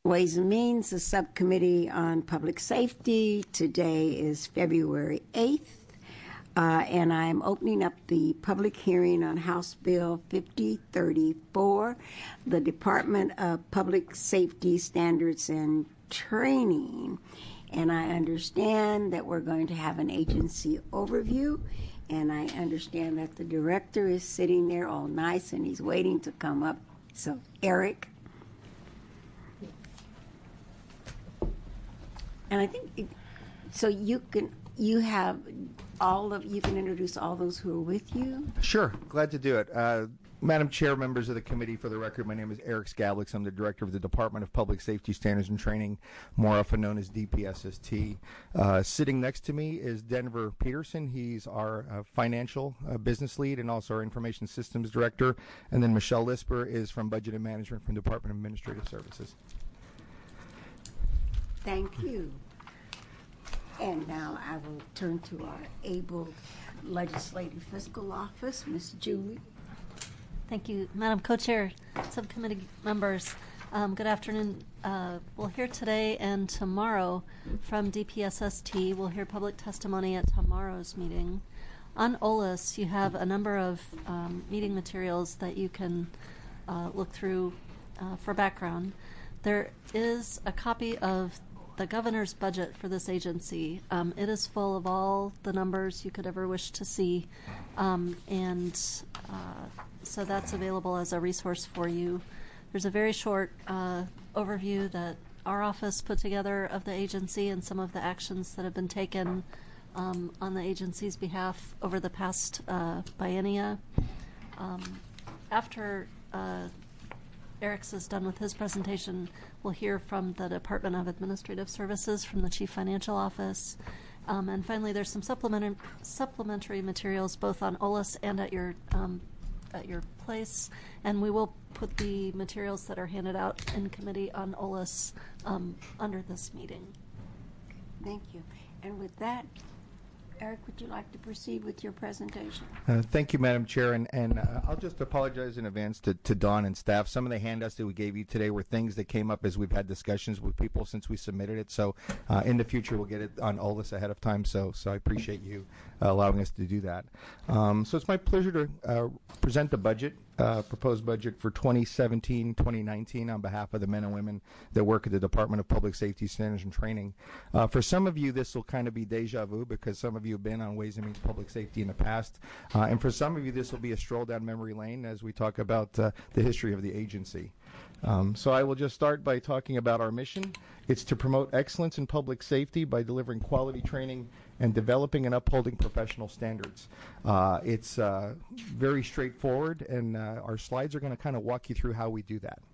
Ways and Means, the Subcommittee on Public Safety. Today is February 8th, and I'm opening up the public hearing on House Bill 5034, the Department of Public Safety Standards and Training. And I understand that we're going to have an agency overview, and I understand that the director is sitting there all nice and he's waiting to come up. So, Eric. And I think, so you can introduce all those who are with you? Sure, glad to do it. Madam Chair, members of the committee, for the record, my name is Eric Skablix. I'm the director of the Department of Public Safety Standards and Training, more often known as DPSST. Sitting next to me is Denver Peterson. He's our financial business lead and also our information systems director. And then Michelle Lisper is from Budget and Management from Department of Administrative Services. Thank you. And now I will turn to our able Legislative Fiscal Office, Ms. Julie. Thank you, Madam Co-Chair, subcommittee members. Good afternoon. We'll hear today and tomorrow from DPSST. We'll hear public testimony at tomorrow's meeting. On OLIS, you have a number of meeting materials that you can look through for background. There is a copy of the governor's budget for this agency. It is full of all the numbers you could ever wish to see, so that's available as a resource for you. There's a very short overview that our office put together of the agency and some of the actions that have been taken on the agency's behalf over the past biennia. After Eric's is done with his presentation, we'll hear from the Department of Administrative Services, from the Chief Financial Office. And finally, there's some supplementary materials both on OLIS and at your place. And we will put the materials that are handed out in committee on OLIS under this meeting. Thank you. And with that, Eric, would you like to proceed with your presentation? Thank you, Madam Chair, and I'll just apologize in advance to Dawn and staff. Some of the handouts that we gave you today were things that came up as we've had discussions with people since we submitted it, so in the future we'll get it on all this ahead of time, so I appreciate you allowing us to do that. So it's my pleasure to present the budget, proposed budget for 2017-2019 on behalf of the men and women that work at the Department of Public Safety Standards and Training. For some of you, this will kind of be deja vu because some of you have been on Ways and Means Public Safety in the past. And for some of you, this will be a stroll down memory lane as we talk about the history of the agency. So I will just start by talking about our mission. It's to promote excellence in public safety by delivering quality training and developing and upholding professional standards. It's very straightforward, and our slides are going to kind of walk you through how we do that.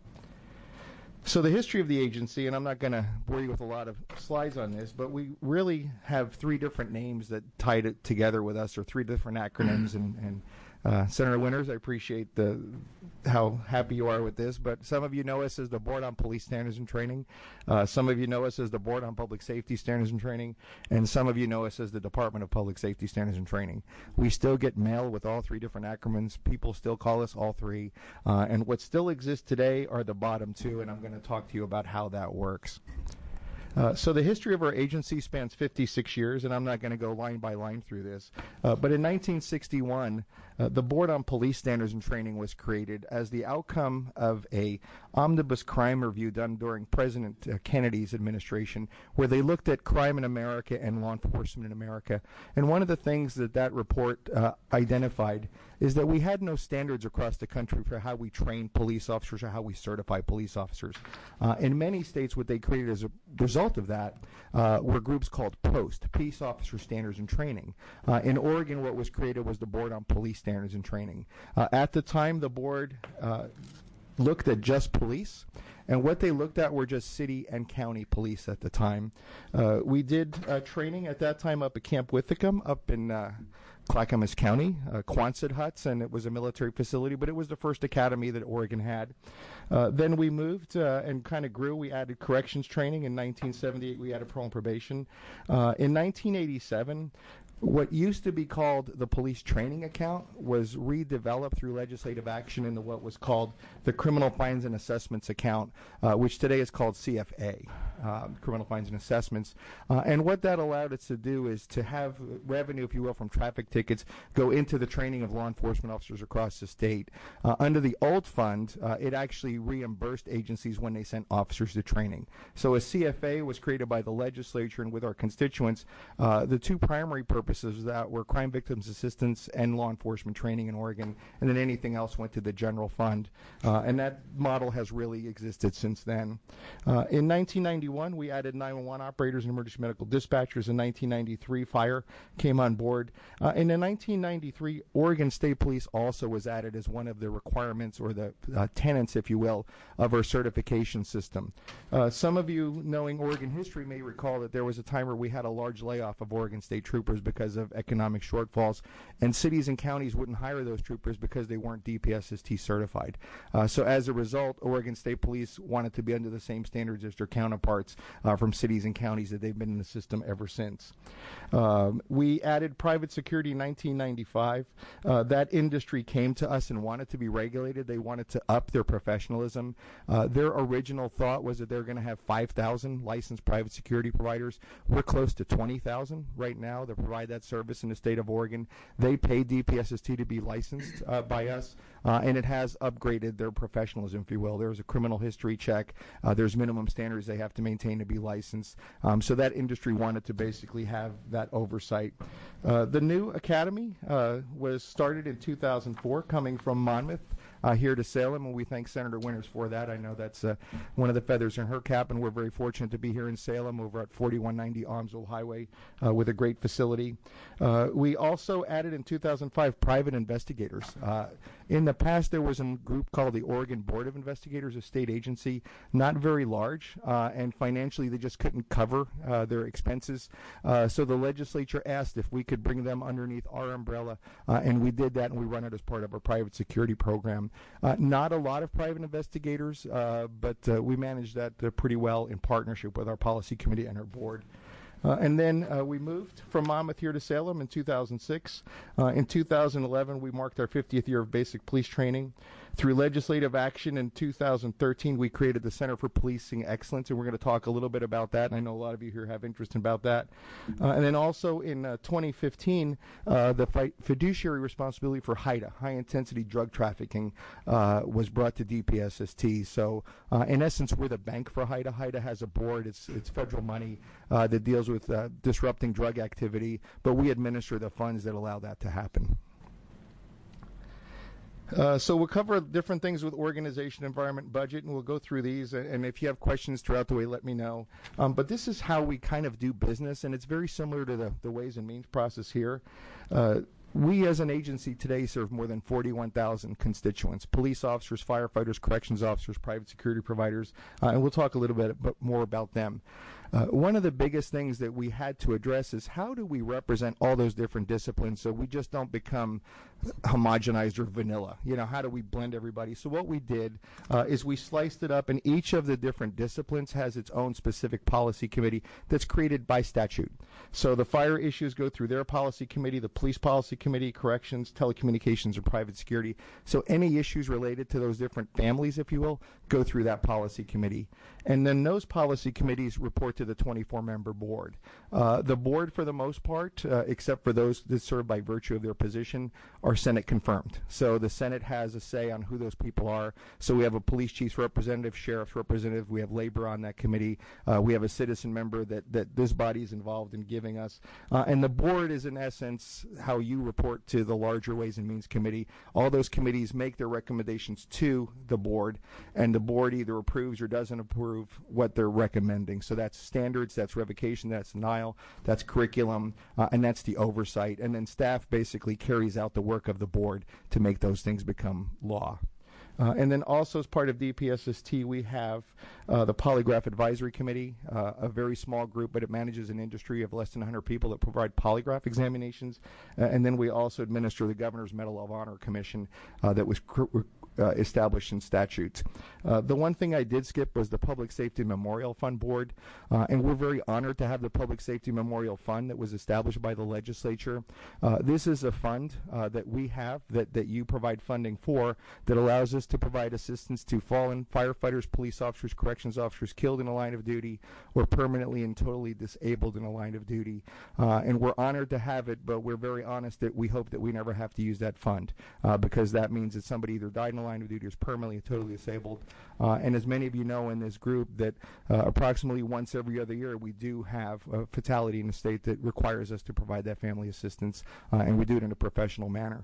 So the history of the agency, and I'm not going to bore you with a lot of slides on this, but we really have three different names that tied it together with us, or three different acronyms. And Senator Winters, I appreciate how happy you are with this, but some of you know us as the Board on Police Standards and Training. Some of you know us as the Board on Public Safety Standards and Training, and some of you know us as the Department of Public Safety Standards and Training. We still get mail with all three different acronyms. People still call us all three, and what still exists today are the bottom two, and I'm going to talk to you about how that works. So the history of our agency spans 56 years, and I'm not going to go line by line through this. But in 1961, the Board on Police Standards and Training was created as the outcome of a omnibus crime review done during President Kennedy's administration, where they looked at crime in America and law enforcement in America. And one of the things that report identified is that we had no standards across the country for how we train police officers or how we certify police officers. In many states, what they created as a result of that were groups called POST, Peace Officer Standards and Training. In Oregon, what was created was the Board on Police Standards and Training. At the time, the board looked at just police, and what they looked at were just city and county police at the time. We did training at that time up at Camp Withicum up in Clackamas County, Quonset huts, and it was a military facility, but it was the first academy that Oregon had. Then we moved and kind of grew. We added corrections training. In 1978, we added parole and probation. In 1987, What used to be called the police training account was redeveloped through legislative action into what was called the criminal fines and assessments account, which today is called CFA, criminal fines and assessments. And what that allowed us to do is to have revenue, if you will, from traffic tickets go into the training of law enforcement officers across the state. Under the old fund, it actually reimbursed agencies when they sent officers to training. So a CFA was created by the legislature and with our constituents. The two primary purposes that were crime victims assistance and law enforcement training in Oregon, and then anything else went to the general fund. And that model has really existed since then. In 1991, we added 911 operators and emergency medical dispatchers. In 1993, fire came on board. And in 1993, Oregon State Police also was added as one of the requirements or the tenets, if you will, of our certification system. Some of you knowing Oregon history may recall that there was a time where we had a large layoff of Oregon State troopers because of economic shortfalls, and cities and counties wouldn't hire those troopers because they weren't DPSST certified. So as a result, Oregon State Police wanted to be under the same standards as their counterparts from cities and counties that they've been in the system ever since. We added private security in 1995. That industry came to us and wanted to be regulated. They wanted to up their professionalism. Their original thought was that they're going to have 5,000 licensed private security providers. We're close to 20,000 right now that provide that service in the state of Oregon. They pay DPSST to be licensed by us, and it has upgraded their professionalism, if you will. There's a criminal history check. There's minimum standards they have to maintain to be licensed. So that industry wanted to basically have that oversight. The new academy was started in 2004, coming from Monmouth here to Salem, and we thank Senator Winters for that. I know that's one of the feathers in her cap, and we're very fortunate to be here in Salem over at 4190 Almsville Highway with a great facility. We also added in 2005 private investigators. In the past, there was a group called the Oregon Board of Investigators, a state agency, not very large, and financially they just couldn't cover their expenses. So the legislature asked if we could bring them underneath our umbrella, and we did that, and we run it as part of our private security program. Not a lot of private investigators, but we managed that pretty well in partnership with our policy committee and our board. And then we moved from Monmouth here to Salem in 2006. In 2011, we marked our 50th year of basic police training. Through legislative action in 2013, we created the Center for Policing Excellence, and we're going to talk a little bit about that. And I know a lot of you here have interest about that. And then also in 2015, the fiduciary responsibility for HIDTA, high-intensity drug trafficking, was brought to DPSST. So in essence, we're the bank for HIDTA. HIDTA has a board. It's federal money that deals with disrupting drug activity, but we administer the funds that allow that to happen. So we'll cover different things with organization, environment, budget, and we'll go through these. And if you have questions throughout the way, let me know. But this is how we kind of do business, and it's very similar to the Ways and Means process here. We as an agency today serve more than 41,000 constituents, police officers, firefighters, corrections officers, private security providers, and we'll talk a little bit more about them. One of the biggest things that we had to address is how do we represent all those different disciplines so we just don't become homogenized or vanilla? You know, how do we blend everybody? So what we did is we sliced it up, and each of the different disciplines has its own specific policy committee that's created by statute. So the fire issues go through their policy committee, the police policy committee, corrections, telecommunications, and private security. So any issues related to those different families, if you will, go through that policy committee. And then those policy committees report to the 24-member board. The board, for the most part, except for those that serve by virtue of their position, are Senate confirmed. So the Senate has a say on who those people are. So we have a police chief's representative, sheriff's representative. We have labor on that committee. We have a citizen member that this body is involved in giving us. And the board is, in essence, how you report to the larger Ways and Means Committee. All those committees make their recommendations to the board, and the board either approves or doesn't approve what they're recommending. So that's standards, that's revocation, that's denial, that's curriculum, and that's the oversight. And then staff basically carries out the work of the board to make those things become law. And then also as part of DPSST, we have the Polygraph Advisory Committee, a very small group, but it manages an industry of less than 100 people that provide polygraph examinations. And then we also administer the Governor's Medal of Honor Commission that was established in statutes. The one thing I did skip was the Public Safety Memorial Fund Board, and we're very honored to have the Public Safety Memorial Fund that was established by the legislature. This is a fund that we have that you provide funding for that allows us to provide assistance to fallen firefighters, police officers, corrections officers killed in a line of duty or permanently and totally disabled in a line of duty. And we're honored to have it, but we're very honest that we hope that we never have to use that fund because that means that somebody either died in a line of duty or is permanently and totally disabled. And as many of you know in this group that approximately once every other year we do have a fatality in the state that requires us to provide that family assistance, and we do it in a professional manner.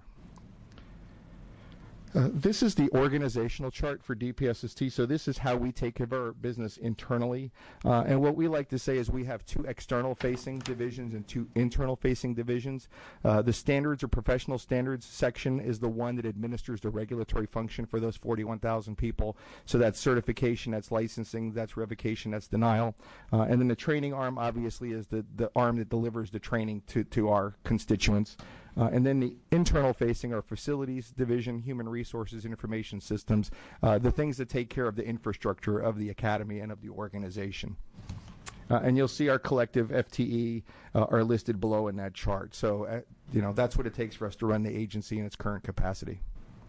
This is the organizational chart for DPSST. So this is how we take care of our business internally. And what we like to say is we have 2 external-facing divisions and 2 internal-facing divisions. The standards or professional standards section is the one that administers the regulatory function for those 41,000 people. So that's certification, that's licensing, that's revocation, that's denial. And then the training arm, obviously, is the arm that delivers the training to our constituents. And then the internal facing are facilities division, human resources, information systems, the things that take care of the infrastructure of the academy and of the organization. And you'll see our collective FTE are listed below in that chart. So, that's what it takes for us to run the agency in its current capacity.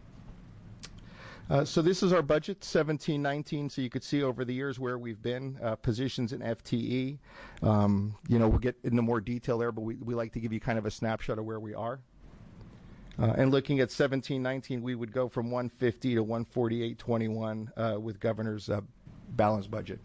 So this is our budget, 17-19. So you could see over the years where we've been, positions in FTE. We'll get into more detail there, but we like to give you kind of a snapshot of where we are. And looking at 17-19, we would go from 150 to 148.21 with governor's balanced budget.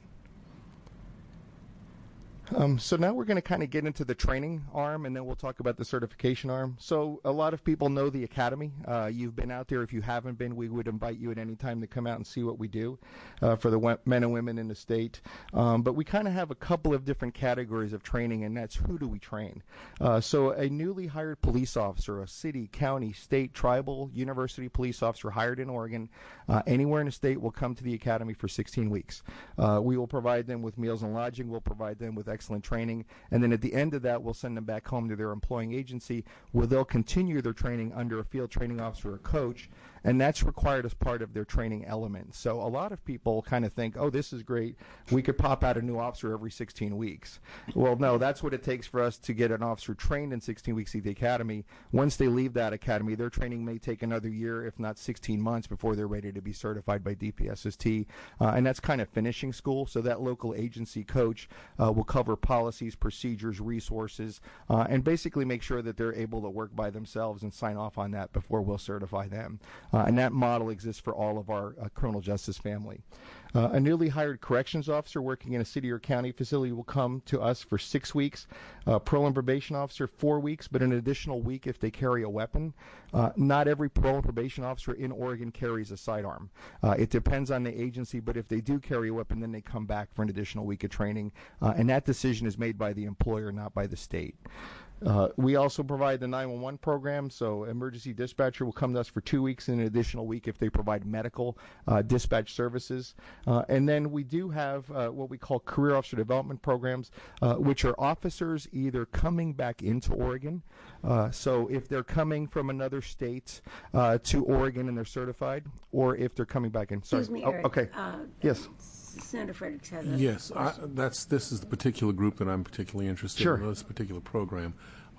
So now we're going to kind of get into the training arm, and then we'll talk about the certification arm. So a lot of people know the academy. You've been out there. If you haven't been, we would invite you at any time to come out and see what we do for the men and women in the state. But we kind of have a couple of different categories of training, and that's who do we train. So a newly hired police officer, a city, county, state, tribal, university police officer hired in Oregon, anywhere in the state will come to the academy for 16 weeks. We will provide them with meals and lodging. We'll provide them with excellent training, and then at the end of that we'll send them back home to their employing agency where they'll continue their training under a field training officer or coach, and that's required as part of their training element. So a lot of people kind of think, oh, this is great, we could pop out a new officer every 16 weeks. Well, no, that's what it takes for us to get an officer trained in 16 weeks at the academy. Once they leave that academy, their training may take another year, if not 16 months, before they're ready to be certified by DPSST, and that's kind of finishing school. So that local agency coach will cover policies, procedures, resources, and basically make sure that they're able to work by themselves and sign off on that before we'll certify them. And that model exists for all of our criminal justice family. A newly hired corrections officer working in a city or county facility will come to us for 6 weeks. Parole and probation officer 4 weeks, but an additional week if they carry a weapon. Not every parole and probation officer in Oregon carries a sidearm. It depends on the agency, but if they do carry a weapon, then they come back for an additional week of training, and that decision is made by the employer, not by the state. We also provide the 911 program, so emergency dispatcher will come to us for 2 weeks and an additional week if they provide medical dispatch services. And then we do have what we call career officer development programs, which are officers either coming back into Oregon. So if they're coming from another state to Oregon and they're certified, or if they're coming back in. Sorry. Excuse me, Eric. Okay. Yes. Senator Fredericks has a Yes, this is the particular group that I'm particularly interested Sure. in, this particular program.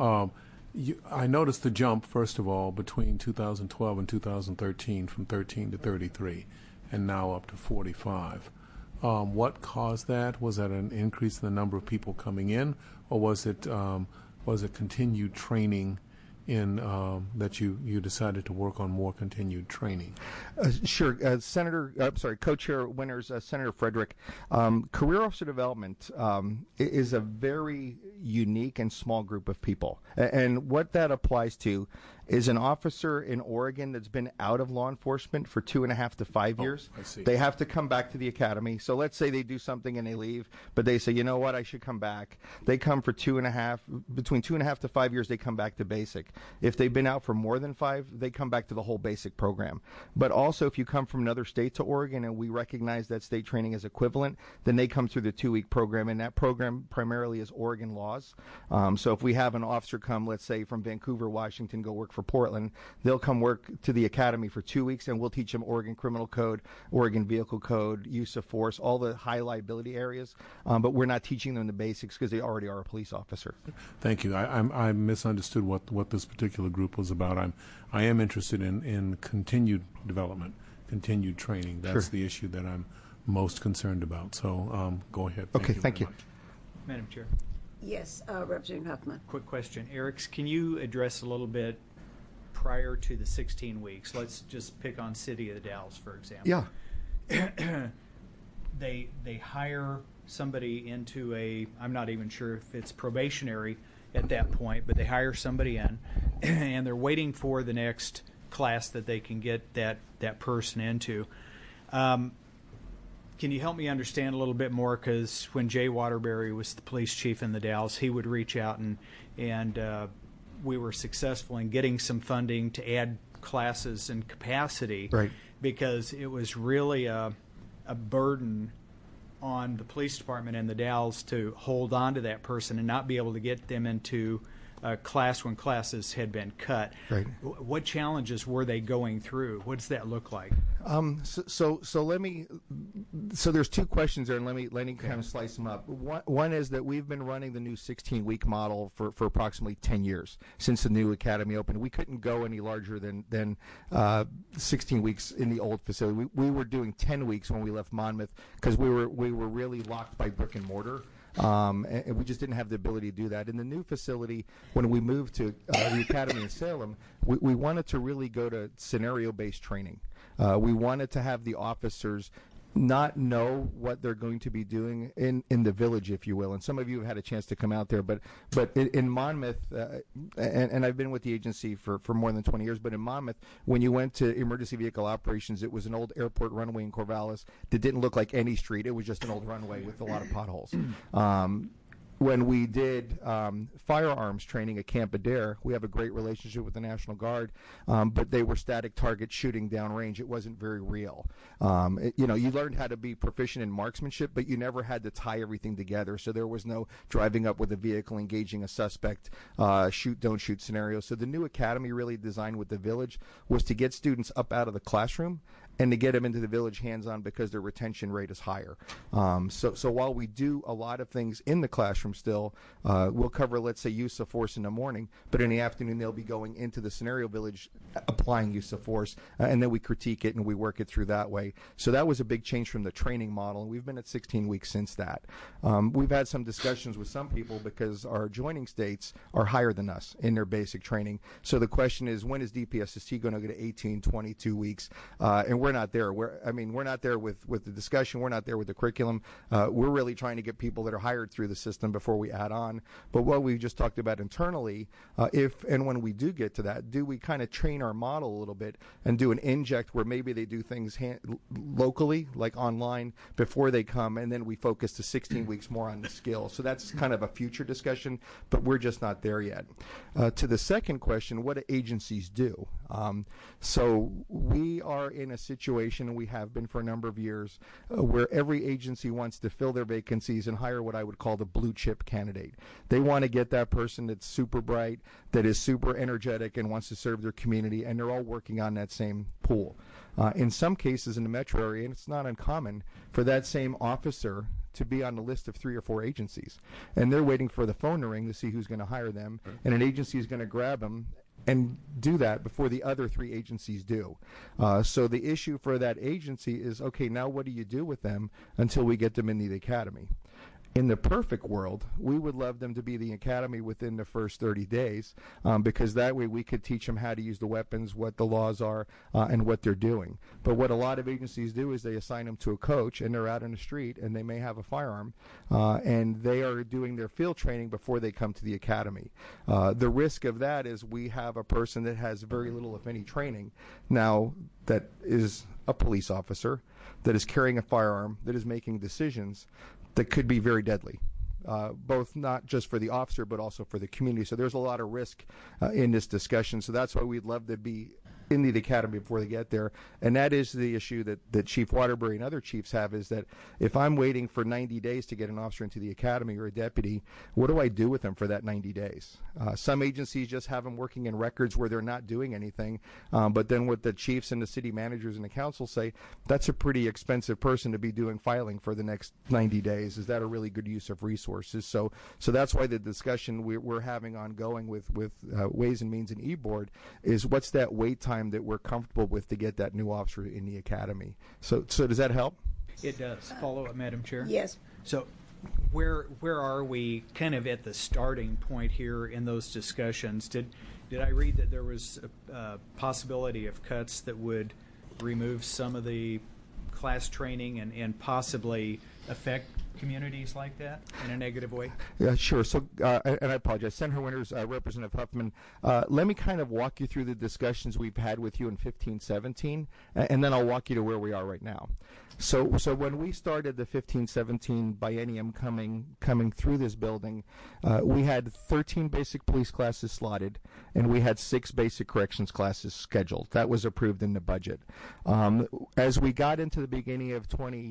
I noticed the jump, first of all, between 2012 and 2013 from 13 to 33, and now up to 45. What caused that? Was that an increase in the number of people coming in, or was it continued training in that you decided to work on more continued training? Sure. Co-chair winners, Senator Frederick. Career officer development is a very unique and small group of people. And what that applies to is an officer in Oregon that's been out of law enforcement for 2.5 to 5 years. I see. They have to come back to the academy. So let's say they do something and they leave, but they say, you know what, I should come back. They come for between 2.5 to 5 years, they come back to basic. If they've been out for more than 5, they come back to the whole basic program. But also, if you come from another state to Oregon and we recognize that state training as equivalent, then they come through the 2-week program, and that program primarily is Oregon laws. So if we have an officer come, let's say from Vancouver, Washington, go work work for Portland. They'll come work to the academy for 2 weeks, and we'll teach them Oregon Criminal Code, Oregon Vehicle Code, use of force, all the high liability areas. But we're not teaching them the basics because they already are a police officer. Thank you. I misunderstood what this particular group was about. I am interested in continued development, continued training. That's the issue that I'm most concerned about. So go ahead. Thank you. Madam Chair, Yes, Representative Huffman. quick question. Eric, can you address a little bit prior to the 16 weeks? Let's just pick on City of the Dalles, for example. Yeah. They hire somebody into I'm not even sure if it's probationary at that point, but they hire somebody in, and they're waiting for the next class that they can get that person into. Can you help me understand a little bit more? Because when Jay Waterbury was the police chief in the Dalles, he would reach out and we were successful in getting some funding to add classes and capacity, Right. because it was really a burden on the police department and the Dalles to hold on to that person and not be able to get them into a class when classes had been cut. Right. What challenges were they going through? What does that look like? So there's two questions there, and let me kind of slice them up. One is that we've been running the new 16-week model for approximately 10 years since the new academy opened. We couldn't go any larger than 16 weeks in the old facility. We were doing 10 weeks when we left Monmouth because we were really locked by brick and mortar. And we just didn't have the ability to do that. In the new facility, when we moved to the academy in Salem, we wanted to really go to scenario-based training. We wanted to have the officers not know what they're going to be doing in the village, if you will. And some of you have had a chance to come out there, but in Monmouth, and I've been with the agency for more than 20 years, but in Monmouth, when you went to emergency vehicle operations, it was an old airport runway in Corvallis that didn't look like any street. It was just an old runway with a lot of potholes. When we did firearms training at Camp Adair, we have a great relationship with the National Guard, but they were static target shooting downrange. It wasn't very real. You learned how to be proficient in marksmanship, but you never had to tie everything together. So there was no driving up with a vehicle, engaging a suspect, shoot, don't shoot scenario. So the new academy really designed with the village was to get students up out of the classroom and to get them into the village hands-on because their retention rate is higher. So while we do a lot of things in the classroom still, we'll cover, let's say, use of force in the morning, but in the afternoon they'll be going into the scenario village applying use of force, and then we critique it and we work it through that way. So that was a big change from the training model, and we've been at 16 weeks since that. We've had some discussions with some people because our adjoining states are higher than us in their basic training. So the question is, when is DPSST going to go to 18, 22 weeks? And we're not there. We're not there with the discussion. We're not there with the curriculum. We're really trying to get people that are hired through the system before we add on. But what we just talked about internally, if and when we do get to that, do we kind of train our model a little bit and do an inject where maybe they do things locally, like online, before they come, and then we focus to 16 weeks more on the skill. So that's kind of a future discussion, but we're just not there yet. To the second question, what do agencies do? So we are in a situation, and we have been for a number of years, where every agency wants to fill their vacancies and hire what I would call the blue chip candidate. They want to get that person that's super bright, that is super energetic, and wants to serve their community, and they're all working on that same pool. In some cases in the metro area, and it's not uncommon for that same officer to be on the list of 3 or 4 agencies, and they're waiting for the phone to ring to see who's going to hire them, and an agency is going to grab them and do that before the other 3 agencies do. So the issue for that agency is, okay, now what do you do with them until we get them into the academy? In the perfect world, we would love them to be the academy within the first 30 days because that way we could teach them how to use the weapons, what the laws are, and what they're doing. But what a lot of agencies do is they assign them to a coach, and they're out in the street, and they may have a firearm, and they are doing their field training before they come to the academy. The risk of that is we have a person that has very little, if any, training now that is a police officer, that is carrying a firearm, that is making decisions that could be very deadly, both not just for the officer but also for the community. So there's a lot of risk in this discussion. So that's why we'd love to be into the academy before they get there. And that is the issue that Chief Waterbury and other chiefs have, is that if I'm waiting for 90 days to get an officer into the academy or a deputy, what do I do with them for that 90 days? Some agencies just have them working in records where they're not doing anything. But then what the chiefs and the city managers and the council say, that's a pretty expensive person to be doing filing for the next 90 days. Is that a really good use of resources? So that's why the discussion we're having ongoing with Ways and Means and E-Board is what's that wait time that we're comfortable with to get that new officer in the academy. So does that help? It does. Follow up, Madam Chair? Yes. So where are we kind of at the starting point here in those discussions? Did I read that there was a possibility of cuts that would remove some of the class training and possibly affect communities like that in a negative way? Yeah, sure. So, and I apologize. Senator Winters, Representative Huffman, let me kind of walk you through the discussions we've had with you in 15-17, and then I'll walk you to where we are right now. So when we started the 15-17 biennium coming through this building, we had 13 basic police classes slotted, and we had 6 basic corrections classes scheduled. That was approved in the budget. As we got into the beginning of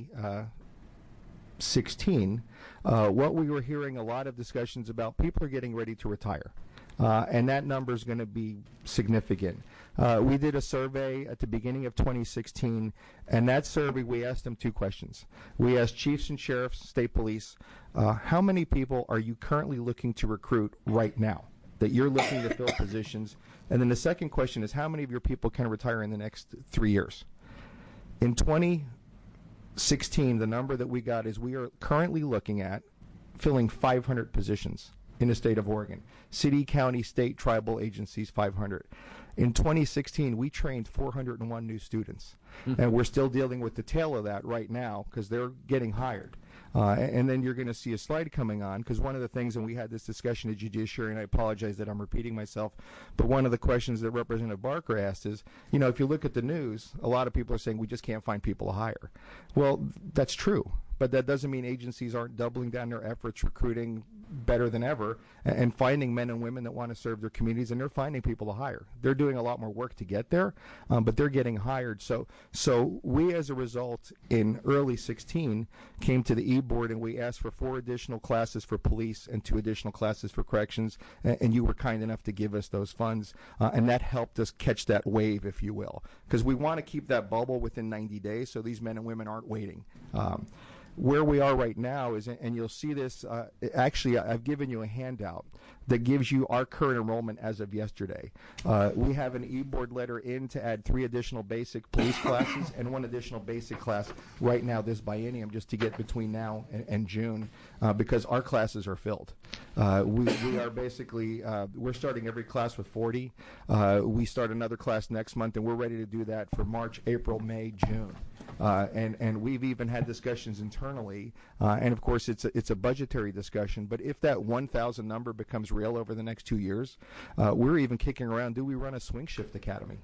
2016, what we were hearing a lot of discussions about, people are getting ready to retire. And that number is going to be significant. We did a survey at the beginning of 2016, and that survey, we asked them 2 questions. We asked chiefs and sheriffs, state police, how many people are you currently looking to recruit right now, that you're looking to fill positions? And then the second question is, how many of your people can retire in the next 3 years? In 2016, the number that we got is we are currently looking at filling 500 positions in the state of Oregon. City, county, state, tribal agencies, 500. In 2016, we trained 401 new students. And we're still dealing with the tail of that right now because they're getting hired. And then you're going to see a slide coming on, because one of the things, and we had this discussion at Judiciary, and I apologize that I'm repeating myself, but one of the questions that Representative Barker asked is, if you look at the news, a lot of people are saying we just can't find people to hire. Well, that's true. But that doesn't mean agencies aren't doubling down their efforts, recruiting better than ever, and finding men and women that want to serve their communities, and they're finding people to hire. They're doing a lot more work to get there, but they're getting hired. So we, as a result, in early 16, came to the E-Board, and we asked for 4 additional classes for police and 2 additional classes for corrections, and you were kind enough to give us those funds, and that helped us catch that wave, if you will, because we want to keep that bubble within 90 days so these men and women aren't waiting. Where we are right now is, and you'll see this, actually I've given you a handout that gives you our current enrollment as of yesterday. We have an E-Board letter in to add 3 additional basic police classes and 1 additional basic class right now this biennium, just to get between now and June, because our classes are filled. We are basically, we're starting every class with 40. We start another class next month, and we're ready to do that for March, April, May, June. And we've even had discussions internally, and of course it's a budgetary discussion, but if that 1,000 number becomes real over the next 2 years, we're even kicking around, do we run a swing shift academy?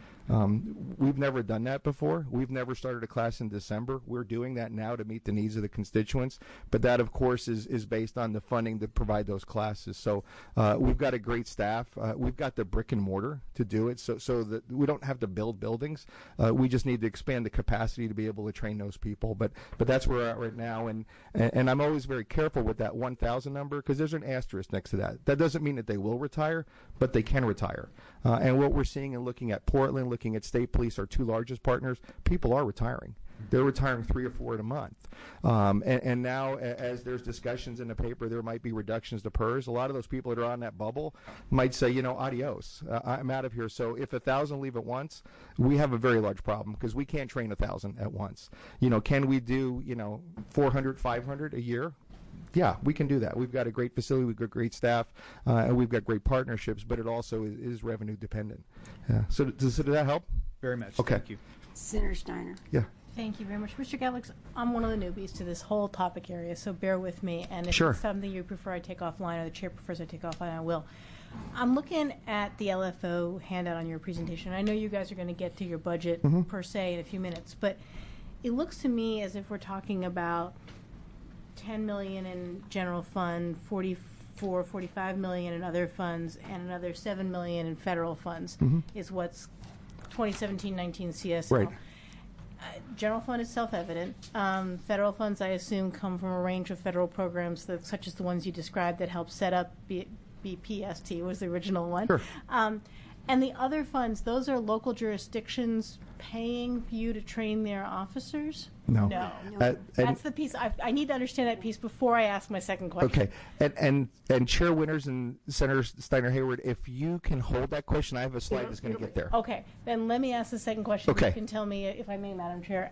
We've never done that before. We've never started a class in December. We're doing that now to meet the needs of the constituents, but that, of course, is based on the funding to provide those classes. So we've got a great staff. We've got the brick and mortar to do it, so that we don't have to build buildings. We just need to expand the capacity to be able to train those people. But that's where we're at right now, and I'm always very careful with that 1,000 number, because there's an asterisk next to that. That doesn't mean that they will retire, but they can retire. And what we're seeing and looking at Portland, looking at state police, our 2 largest partners, people are retiring. They're retiring 3 or 4 in a month. And now, as there's discussions in the paper, there might be reductions to PERS. A lot of those people that are on that bubble might say, adios, I'm out of here. So if 1,000 leave at once, we have a very large problem, because we can't train 1,000 at once. Can we do, 400, 500 a year? Yeah, we can do that. We've got a great facility, we've got great staff, and we've got great partnerships, but it also is revenue dependent. Yeah. So does that help? Very much. Okay. Thank you. Senator Steiner. Yeah. Thank you very much. Mr. Gallix, I'm one of the newbies to this whole topic area, so bear with me. And if Sure. it's something you prefer I take offline, or the chair prefers I take offline, I will. I'm looking at the LFO handout on your presentation. I know you guys are going to get to your budget per se in a few minutes, but it looks to me as if we're talking about $10 million in general fund, 45 million in other funds, and another $7 million in federal funds is what's 2017-19 CSL. Right. General fund is self-evident. Federal funds, I assume, come from a range of federal programs, such as the ones you described that help set up BPST was the original one. Sure. And the other funds, those are local jurisdictions paying you to train their officers? No. That's the piece. I need to understand that piece before I ask my second question. Okay. And Chair Winters and Senator Steiner Hayward, if you can hold that question, I have a slide that's going to get there. Okay. Then let me ask the second question. Okay. You can tell me, if I may, Madam Chair.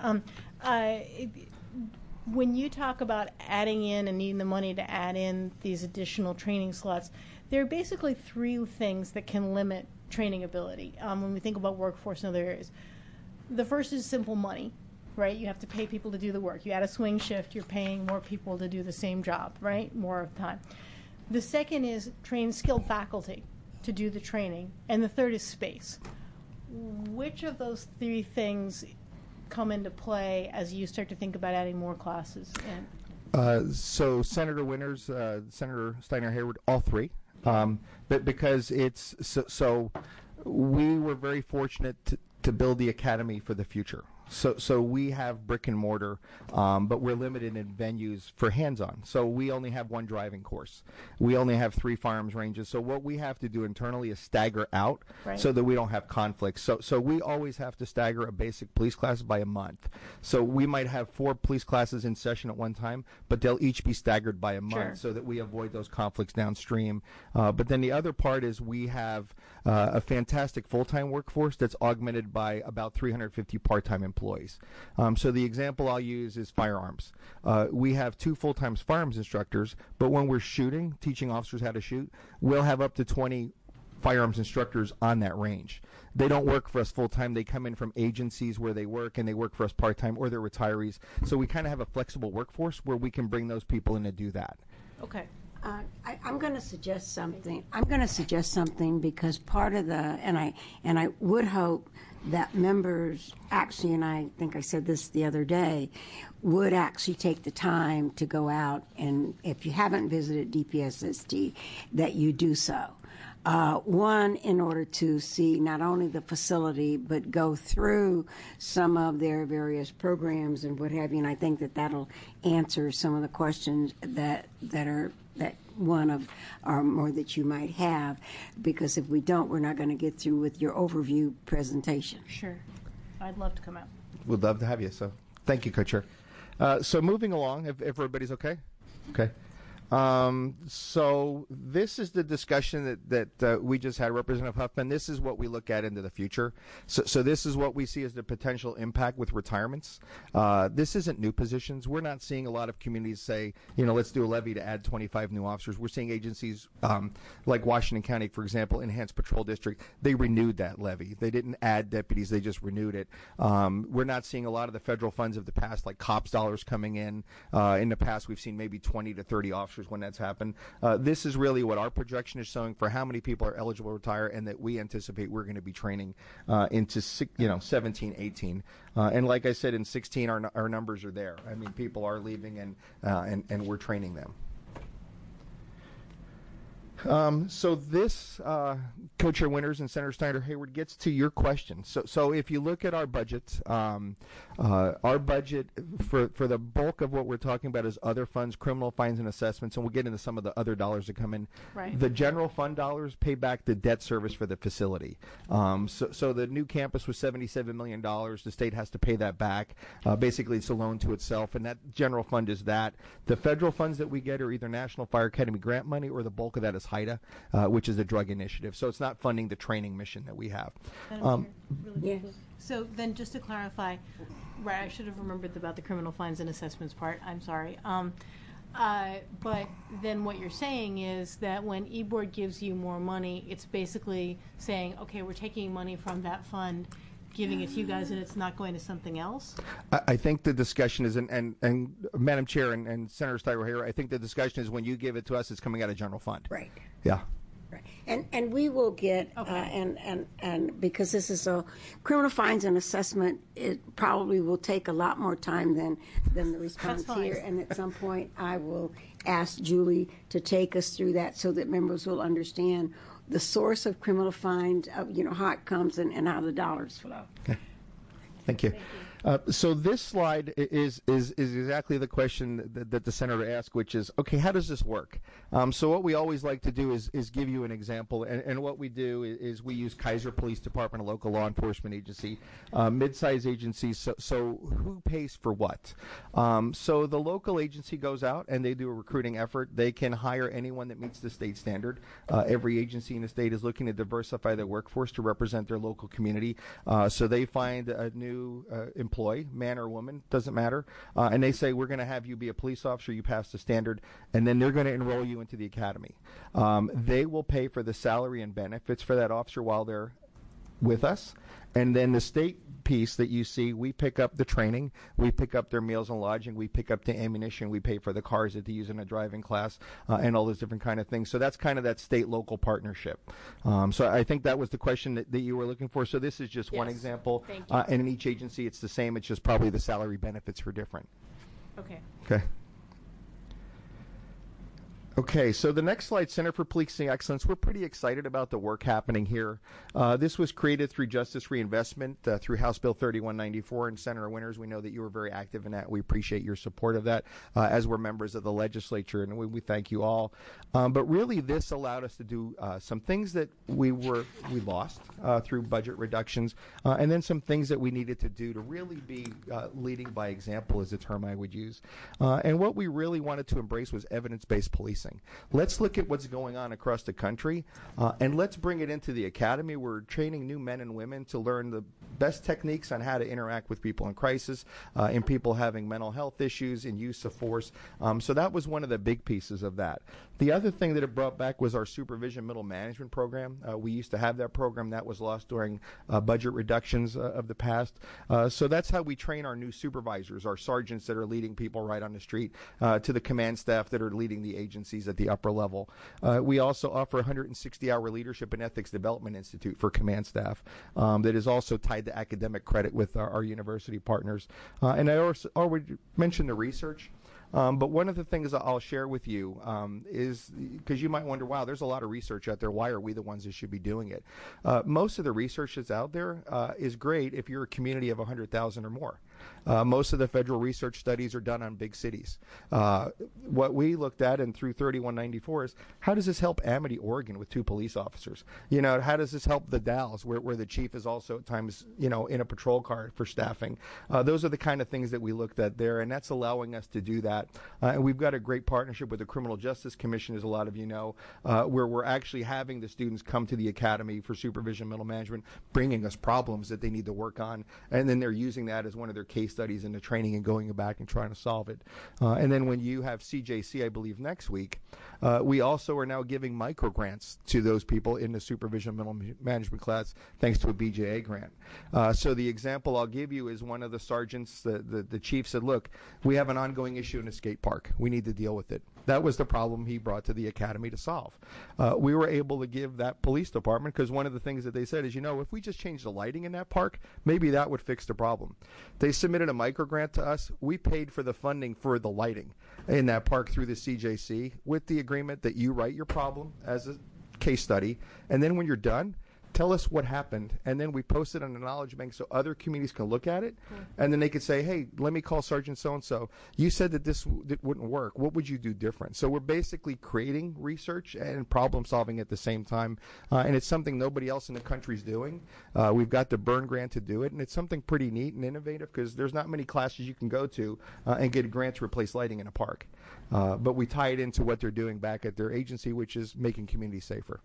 When you talk about adding in and needing the money to add in these additional training slots, there are basically three things that can limit training ability when we think about workforce in other areas. The first is simple money, right? You have to pay people to do the work. You add a swing shift, you're paying more people to do the same job, right? More of the time. The second is train skilled faculty to do the training. And the third is space. Which of those three things come into play as you start to think about adding more classes in? So Senator Winters, Senator Steiner Hayward, all three. But because it's so we were very fortunate to build the academy for the future. So we have brick and mortar, but we're limited in venues for hands-on. So we only have one driving course. We only have 3 firearms ranges. So what we have to do internally is stagger out so that we don't have conflicts. So we always have to stagger a basic police class by a month. So we might have 4 police classes in session at one time, but they'll each be staggered by a month so that we avoid those conflicts downstream. But then the other part is we have a fantastic full-time workforce that's augmented by about 350 part-time employees. So the example I'll use is firearms. We have 2 full-time firearms instructors, but when we're shooting, teaching officers how to shoot, we'll have up to 20 firearms instructors on that range. They don't work for us full-time. They come in from agencies where they work, and they work for us part-time, or they're retirees. So we kind of have a flexible workforce where we can bring those people in to do that. Okay. I'm going to suggest something. I'm going to suggest something because part of the and I would hope that members actually, and I think I said this the other day, would actually take the time to go out and, if you haven't visited DPSST, that you do so. One, in order to see not only the facility, but go through some of their various programs and what have you. And I think that that'll answer some of the questions that one of or more that you might have, because if we don't, we're not going to get through with your overview presentation. Sure. I'd love to come out. We'd love to have you. So thank you, Co-Chair. So moving along, if everybody's okay? Okay. So this is the discussion that we just had, Representative Huffman. This is what we look at into the future. So this is what we see as the potential impact with retirements. This isn't new positions. We're not seeing a lot of communities say, let's do a levy to add 25 new officers. We're seeing agencies like Washington County, for example, Enhanced Patrol District, they renewed that levy. They didn't add deputies. They just renewed it. We're not seeing a lot of the federal funds of the past, like COPS dollars coming in. In the past, we've seen maybe 20 to 30 officers when that's happened. This is really what our projection is showing for how many people are eligible to retire, and that we anticipate we're going to be training into 17, 18. And like I said, in 16, our numbers are there. I mean, people are leaving, and we're training them. So this, Co-Chair Winters and Senator Steiner Hayward, gets to your question. So if you look at our budget for the bulk of what we're talking about is other funds, criminal fines and assessments, and we'll get into some of the other dollars that come in. Right. The general fund dollars pay back the debt service for the facility. So the new campus was $77 million. The state has to pay that back. Basically, it's a loan to itself, and that general fund is that. The federal funds that we get are either National Fire Academy grant money, or the bulk of that is HIDA, which is the drug initiative. So it's not funding the training mission that we have. So then, just to clarify, right, I should have remembered about the criminal fines and assessments part. I'm sorry. But then what you're saying is that when eBoard gives you more money, it's basically saying, okay, we're taking money from that fund, giving it to you guys, and it's not going to something else? I think the discussion is, and Madam Chair and Senator Steiner here, I think the discussion is when you give it to us, it's coming out of general fund. Right. Yeah. Right. And we will get, and because this is a criminal fines and assessment, it probably will take a lot more time than the response here. And at some point, I will ask Julie to take us through that so that members will understand the source of criminal fines, how it comes and how the dollars flow. Thank you. So this slide is exactly the question that the senator asked, which is, okay, how does this work? So what we always like to do is give you an example, and what we do is we use Kaiser Police Department, a local law enforcement agency, mid-sized agencies. So who pays for what? So the local agency goes out and they do a recruiting effort. They can hire anyone that meets the state standard. Every agency in the state is looking to diversify their workforce to represent their local community. So they find a new employee, man or woman, doesn't matter, and they say, we're going to have you be a police officer, you pass the standard, and then they're going to enroll you into the academy. They will pay for the salary and benefits for that officer while they're with us, and then the state piece that you see, we pick up the training, we pick up their meals and lodging, we pick up the ammunition, we pay for the cars that they use in a driving class, and all those different kind of things. So that's kind of that state-local partnership. So I think that was the question that you were looking for. So this is just one example. Thank you. And in each agency, it's the same. It's just probably the salary benefits are different. Okay. Okay. Okay, so the next slide, Center for Policing Excellence. We're pretty excited about the work happening here. This was created through Justice Reinvestment, through House Bill 3194. And Senator Winters, we know that you were very active in that. We appreciate your support of that, as we're members of the legislature, and we thank you all. But really, this allowed us to do some things that we lost through budget reductions, and then some things that we needed to do to really be leading by example, is the term I would use. And what we really wanted to embrace was evidence-based policing. Let's look at what's going on across the country, and let's bring it into the academy. We're training new men and women to learn the best techniques on how to interact with people in crisis, in people having mental health issues, in use of force. So that was one of the big pieces of that. The other thing that it brought back was our supervision middle management program. We used to have that program. That was lost during budget reductions of the past. So that's how we train our new supervisors, our sergeants that are leading people right on the street, to the command staff that are leading the agencies at the upper level. We also offer a 160-hour Leadership and Ethics Development Institute for command staff that is also tied to academic credit with our university partners. And I already mentioned the research. But one of the things I'll share with you is, because you might wonder, wow, there's a lot of research out there. Why are we the ones that should be doing it? Most of the research that's out there is great if you're a community of 100,000 or more. Most of the federal research studies are done on big cities. What we looked at, and through 3194, is how does this help Amity, Oregon, with 2 police officers? How does this help the Dalles, where the chief is also at times, in a patrol car for staffing? Those are the kind of things that we looked at there, and that's allowing us to do that. And we've got a great partnership with the Criminal Justice Commission, as a lot of you know, where we're actually having the students come to the Academy for Supervision Middle Management, bringing us problems that they need to work on, and then they're using that as one of their case studies in the training and going back and trying to solve it. And then when you have CJC, I believe, next week, we also are now giving micro grants to those people in the Supervision Middle Management class, thanks to a BJA grant. So the example I'll give you is one of the sergeants, the chief said, look, we have an ongoing issue in a skate park. We need to deal with it. That was the problem he brought to the academy to solve. We were able to give that police department, because one of the things that they said is, if we just change the lighting in that park, maybe that would fix the problem. They submitted a micro grant to us. We paid for the funding for the lighting in that park through the CJC, with the agreement that you write your problem as a case study, and then when you're done, tell us what happened, and then we post it on the knowledge bank so other communities can look at it, and then they could say, hey, let me call Sergeant so-and-so. You said that this wouldn't work. What would you do different? So we're basically creating research and problem solving at the same time, and it's something nobody else in the country is doing. We've got the Byrne grant to do it, and it's something pretty neat and innovative, because there's not many classes you can go to and get a grant to replace lighting in a park. But we tie it into what they're doing back at their agency, which is making communities safer.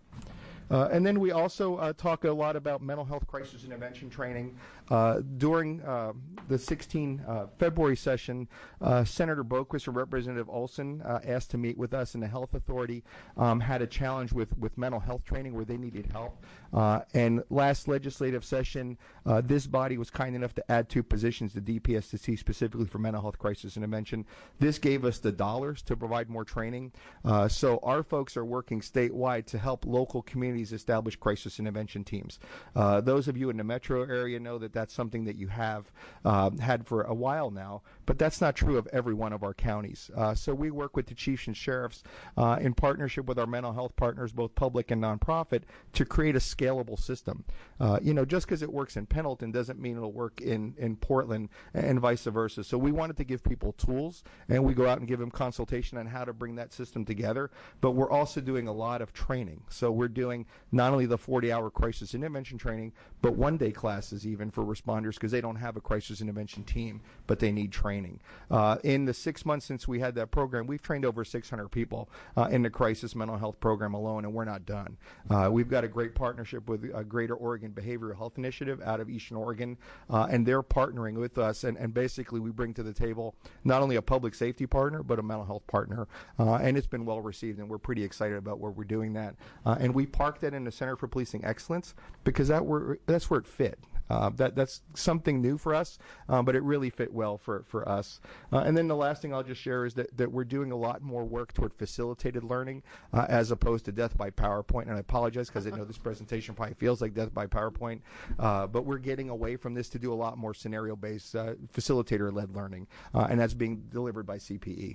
And then we also talk a lot about mental health crisis intervention training. During the 16 February session, Senator Boquist and Representative Olson asked to meet with us, and the Health Authority had a challenge with mental health training where they needed help. And last legislative session, this body was kind enough to add 2 positions to DPSTC specifically for mental health crisis intervention. This gave us the dollars to provide more training. So our folks are working statewide to help local communities communities establish crisis intervention teams. Those of you in the metro area know that that's something that you have had for a while now, but that's not true of every one of our counties. So we work with the chiefs and sheriffs in partnership with our mental health partners, both public and nonprofit, to create a scalable system. Just because it works in Pendleton doesn't mean it'll work in Portland and vice versa. So we wanted to give people tools, and we go out and give them consultation on how to bring that system together, but we're also doing a lot of training. So we're doing not only the 40-hour crisis intervention training, but one-day classes even for responders because they don't have a crisis intervention team, but they need training. In the 6 months since we had that program, we've trained over 600 people in the crisis mental health program alone, and we're not done. We've got a great partnership with Greater Oregon Behavioral Health Initiative out of Eastern Oregon, and they're partnering with us, and basically we bring to the table not only a public safety partner, but a mental health partner, and it's been well received, and we're pretty excited about where we're doing that. And we parked that in the Center for Policing Excellence because that's where it fit. That's something new for us, but it really fit well for us. And then the last thing I'll just share is that we're doing a lot more work toward facilitated learning as opposed to death by PowerPoint. And I apologize because I know this presentation probably feels like death by PowerPoint, but we're getting away from this to do a lot more scenario-based facilitator-led learning, and that's being delivered by CPE.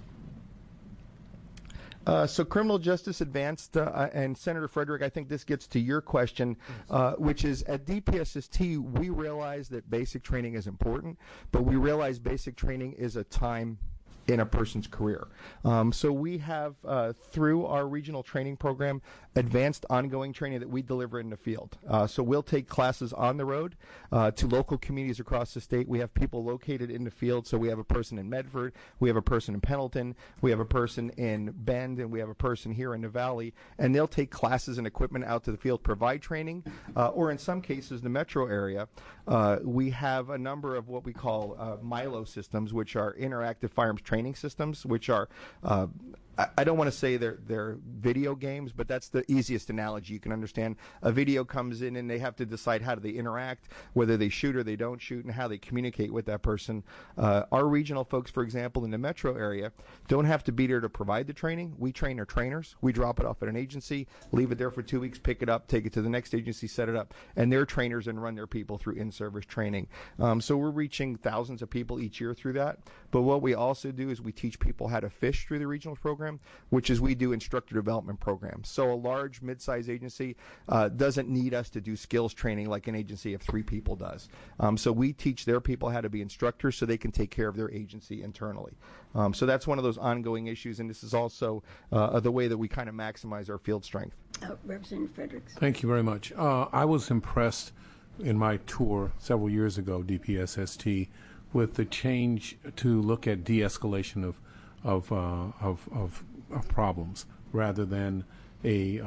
So criminal justice advanced, and Senator Frederick, I think this gets to your question, which is at DPSST, we realize that basic training is important, but we realize basic training is a time in a person's career. So we have, through our regional training program, advanced ongoing training that we deliver in the field. So we'll take classes on the road to local communities across the state. We have people located in the field. So we have a person in Medford, we have a person in Pendleton, we have a person in Bend, and we have a person here in the Valley. And they'll take classes and equipment out to the field, provide training, or in some cases, the metro area, we have a number of what we call Milo systems, which are interactive firearms training systems, which are I don't want to say they're video games, but that's the easiest analogy you can understand. A video comes in and they have to decide how do they interact, whether they shoot or they don't shoot, and how they communicate with that person. Our regional folks, for example, in the metro area, don't have to be there to provide the training. We train our trainers. We drop it off at an agency, leave it there for 2 weeks, pick it up, take it to the next agency, set it up, and their trainers and run their people through in-service training. So we're reaching thousands of people each year through that. But what we also do is we teach people how to fish through the regional program, which is we do instructor development programs. So a large mid-sized agency doesn't need us to do skills training like an agency of 3 people does. So we teach their people how to be instructors so they can take care of their agency internally. So that's one of those ongoing issues, and this is also the way that we kind of maximize our field strength. Representative Fredericks. Thank you very much. I was impressed in my tour several years ago, DPSST, with the change to look at de-escalation of problems rather than a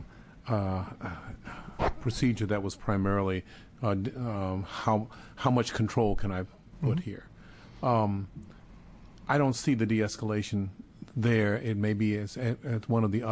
procedure that was primarily how much control can I put here. I don't see the de-escalation there. It may be as one of the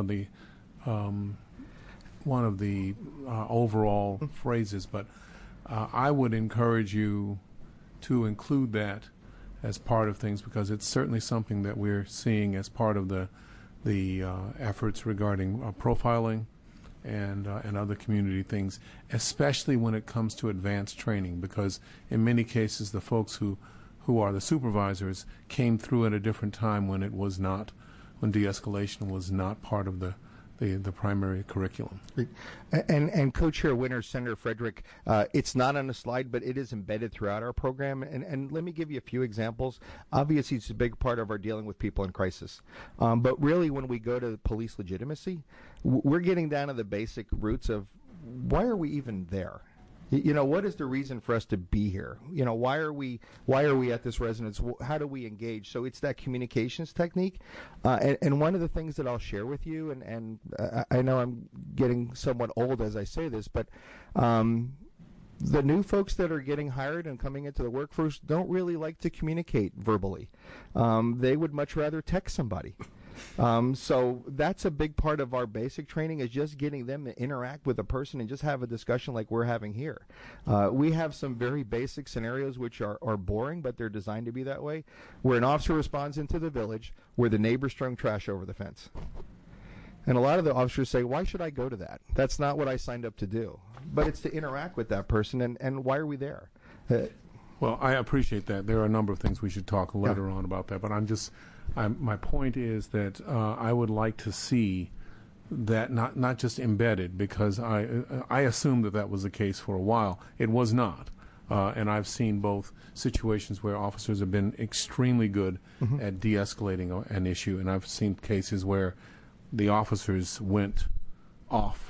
overall phrases, but I would encourage you to include that as part of things, because it's certainly something that we're seeing as part of the efforts regarding profiling and other community things, especially when it comes to advanced training, because in many cases the folks who are the supervisors came through at a different time when de-escalation was not part of the primary curriculum. And Co-Chair Winter, Senator Frederick, it's not on the slide, but it is embedded throughout our program. And let me give you a few examples. Obviously, it's a big part of our dealing with people in crisis. But really, when we go to police legitimacy, we're getting down to the basic roots of why are we even there? What is the reason for us to be here? Why are we at this residence? How do we engage? So it's that communications technique. And one of the things that I'll share with you, and I know I'm getting somewhat old as I say this, but the new folks that are getting hired and coming into the workforce don't really like to communicate verbally. They would much rather text somebody. So that's a big part of our basic training, is just getting them to interact with a person and just have a discussion like we're having here. We have some very basic scenarios which are boring, but they're designed to be that way, where an officer responds into the village where the neighbor's throwing trash over the fence. And a lot of the officers say, why should I go to that? That's not what I signed up to do. But it's to interact with that person, and why are we there? Well, I appreciate that. There are a number of things we should talk later on about that. But my point is that I would like to see that not just embedded, because I assumed that was the case for a while. It was not. And I've seen both situations where officers have been extremely good at de-escalating an issue, and I've seen cases where the officers went off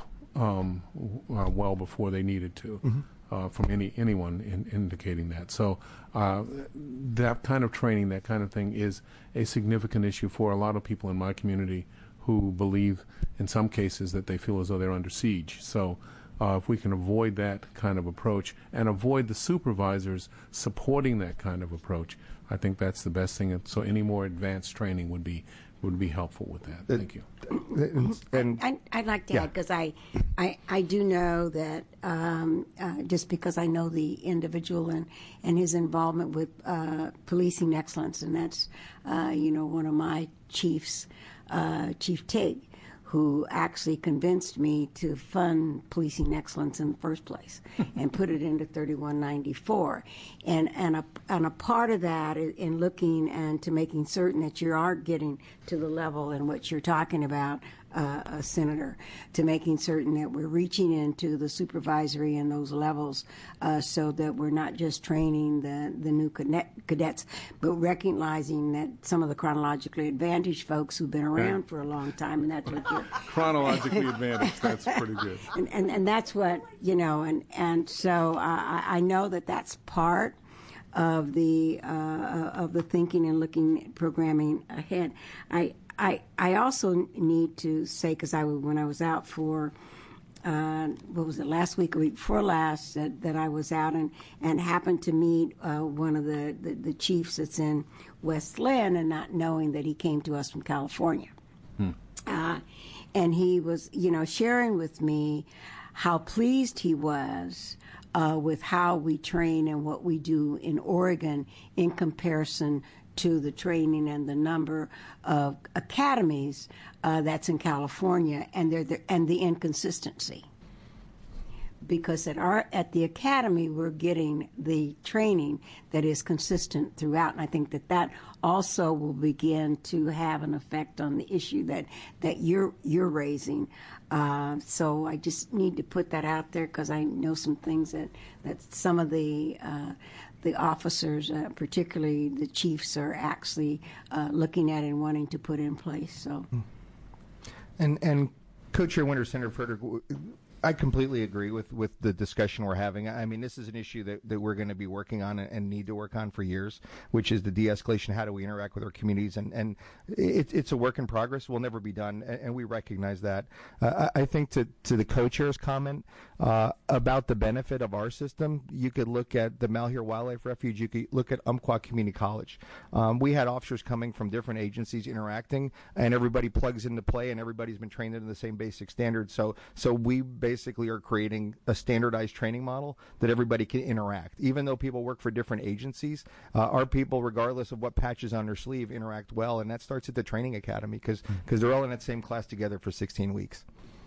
well before they needed to, from anyone indicating that. So that kind of training, that kind of thing, is a significant issue for a lot of people in my community who believe, in some cases, that they feel as though they're under siege. So if we can avoid that kind of approach and avoid the supervisors supporting that kind of approach, I think that's the best thing. So any more advanced training would be helpful with that. Thank you. And I'd like to add, because I do know that just because I know the individual and his involvement with policing excellence, and that's one of my chiefs, Chief Tig, who actually convinced me to fund policing excellence in the first place and put it into 3194. And a part of that in looking and to making certain that you are getting to the level in which you're talking about, Senator, to making certain that we're reaching into the supervisory and those levels so that we're not just training the new cadets, but recognizing that some of the chronologically advantaged folks who've been around for a long time, and that's what you're... Chronologically advantaged, that's pretty good. And that's what, and so I know that that's part of the thinking and looking programming ahead. I also need to say, because when I was out for, what was it, last week or week before last, that I was out and happened to meet one of the chiefs that's in West Lynn, and not knowing that he came to us from California. And he was, sharing with me how pleased he was with how we train and what we do in Oregon in comparison to the training and the number of academies that's in California, and the inconsistency. Because at the academy we're getting the training that is consistent throughout, and I think that also will begin to have an effect on the issue that you're raising. So I just need to put that out there, because I know some things that some of the officers, particularly the chiefs, are actually looking at and wanting to put in place. So, and Co-Chair Winter, Senator Frederick, I completely agree with the discussion we're having. I mean, this is an issue that we're going to be working on and need to work on for years, which is the de-escalation. How do we interact with our communities? And it's a work in progress. We'll never be done, and we recognize that. I think to the co-chair's comment about the benefit of our system, you could look at the Malheur Wildlife Refuge. You could look at Umpqua Community College. We had officers coming from different agencies interacting, and everybody plugs into play, and everybody's been trained in the same basic standards. So we basically are creating a standardized training model that everybody can interact. Even though people work for different agencies, our people, regardless of what patch is on their sleeve, interact well, and that starts at the training academy, because they're all in that same class together for 16 weeks.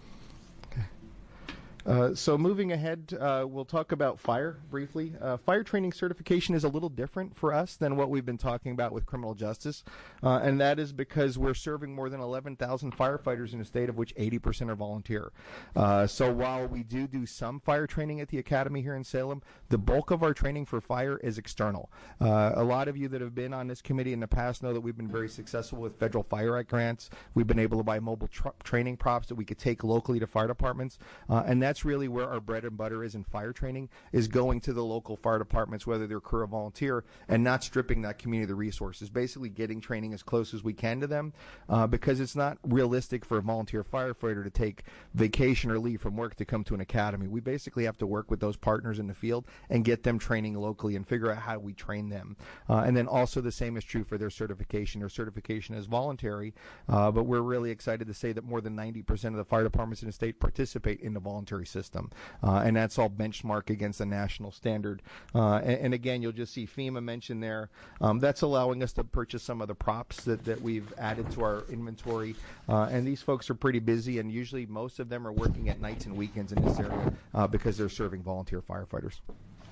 So moving ahead, we'll talk about fire briefly. Fire training certification is a little different for us than what we've been talking about with criminal justice, and that is because we're serving more than 11,000 firefighters in a state, of which 80% are volunteer. So while we do some fire training at the academy here in Salem, the bulk of our training for fire is external. A lot of you that have been on this committee in the past know that we've been very successful with Federal Fire Act grants. We've been able to buy mobile training props that we could take locally to fire departments, and that's really where our bread and butter is in fire training, is going to the local fire departments, whether they're career or volunteer, and not stripping that community of the resources, basically getting training as close as we can to them, because it's not realistic for a volunteer firefighter to take vacation or leave from work to come to an academy. We basically have to work with those partners in the field and get them training locally and figure out how we train them. And then also the same is true for their certification. Their certification is voluntary, but we're really excited to say that more than 90% of the fire departments in the state participate in the voluntary military system. And that's all benchmarked against a national standard. And again, you'll just see FEMA mentioned there. That's allowing us to purchase some of the props that we've added to our inventory. And these folks are pretty busy, and usually most of them are working at nights and weekends in this area because they're serving volunteer firefighters.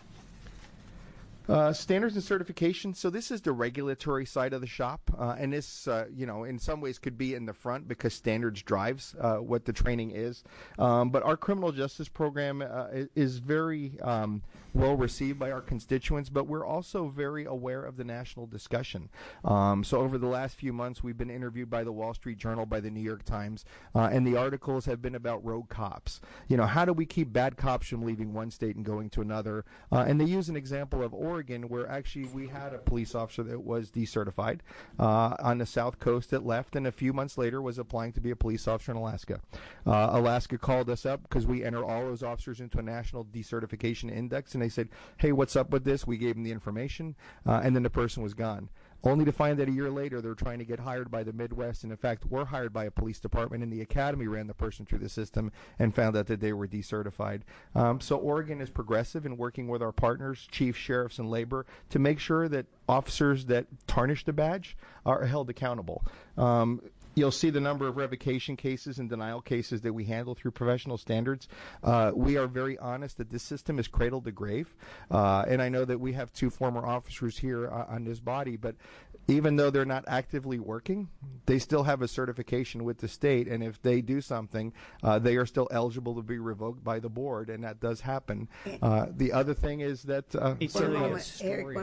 Standards and certification. So this is the regulatory side of the shop, and this, in some ways could be in the front because standards drives what the training is. But our criminal justice program is very well received by our constituents, but we're also very aware of the national discussion. So over the last few months, we've been interviewed by the Wall Street Journal, by the New York Times, and the articles have been about rogue cops. How do we keep bad cops from leaving one state and going to another? And they use an example of Oregon, where actually we had a police officer that was decertified on the South Coast that left, and a few months later was applying to be a police officer in Alaska. Alaska called us up because we enter all those officers into a national decertification index, and they said, hey, what's up with this? We gave them the information, and then the person was gone. Only to find that a year later they're trying to get hired by the Midwest, and in fact were hired by a police department, and the academy ran the person through the system and found out that they were decertified. So Oregon is progressive in working with our partners, chiefs, sheriffs, and labor to make sure that officers that tarnish the badge are held accountable. You'll see the number of revocation cases and denial cases that we handle through professional standards. We are very honest that this system is cradle to grave. And I know that we have 2 former officers here on this body, but even though they're not actively working, they still have a certification with the state. And if they do something, they are still eligible to be revoked by the board, and that does happen. The other thing is that... Eric,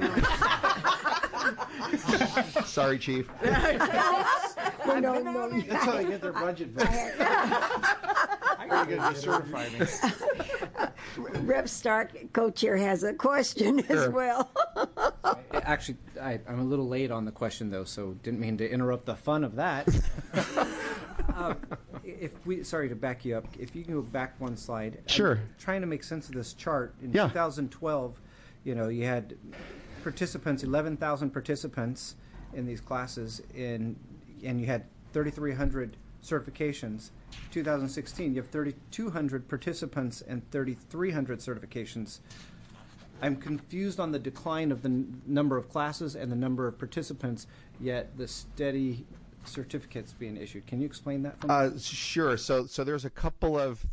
Sorry, Chief. No. That's how they get their budget vote. I gotta get decertified. Rep Stark, co-chair, has a question as well. Actually, I'm a little late on the question, though, so didn't mean to interrupt the fun of that. Sorry to back you up. If you can go back one slide. Sure. I'm trying to make sense of this chart. In Yeah. 2012, you had participants, 11,000 participants in these classes, and you had 3,300 certifications. 2016, you have 3,200 participants and 3,300 certifications. I'm confused on the decline of the number of classes and the number of participants, yet the steady certificates being issued. Can you explain that for me? Sure. So there's a couple of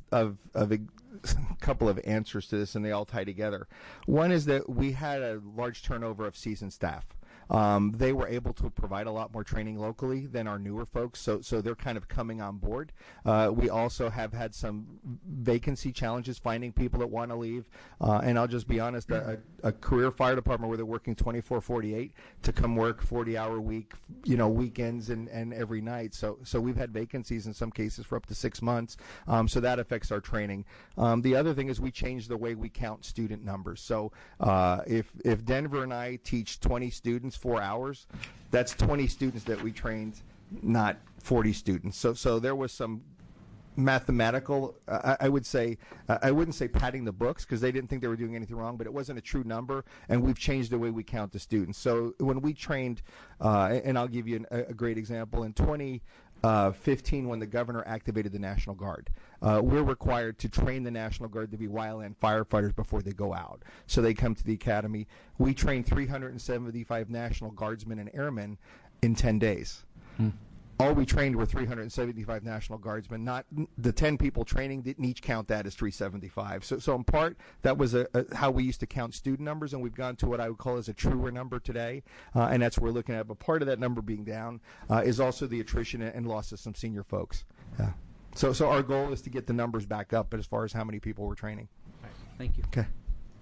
answers to this, and they all tie together. One is that we had a large turnover of seasoned staff. They were able to provide a lot more training locally than our newer folks, so they're kind of coming on board. We also have had some vacancy challenges finding people that want to leave, and I'll just be honest, a career fire department where they're working 24/48 to come work 40-hour week, weekends and every night. So we've had vacancies in some cases for up to 6 months. So that affects our training. The other thing is we changed the way we count student numbers. So if Denver and I teach 20 students 4 hours, that's 20 students that we trained, not 40 students. So there was some mathematical, I would say, I wouldn't say patting the books because they didn't think they were doing anything wrong, but it wasn't a true number, and we've changed the way we count the students. So when we trained, and I'll give you a great example, in 2015, when the governor activated the National Guard, we're required to train the National Guard to be wildland firefighters before they go out. So they come to the academy. We trained 375 National Guardsmen and airmen in 10 days. All we trained were 375 National Guardsmen. Not the 10 people training didn't each count that as 375. So in part, that was how we used to count student numbers, and we've gone to what I would call as a truer number today, and that's what we're looking at. But part of that number being down is also the attrition and loss of some senior folks. Yeah. So our goal is to get the numbers back up, but as far as how many people we're training. Thank you. Okay.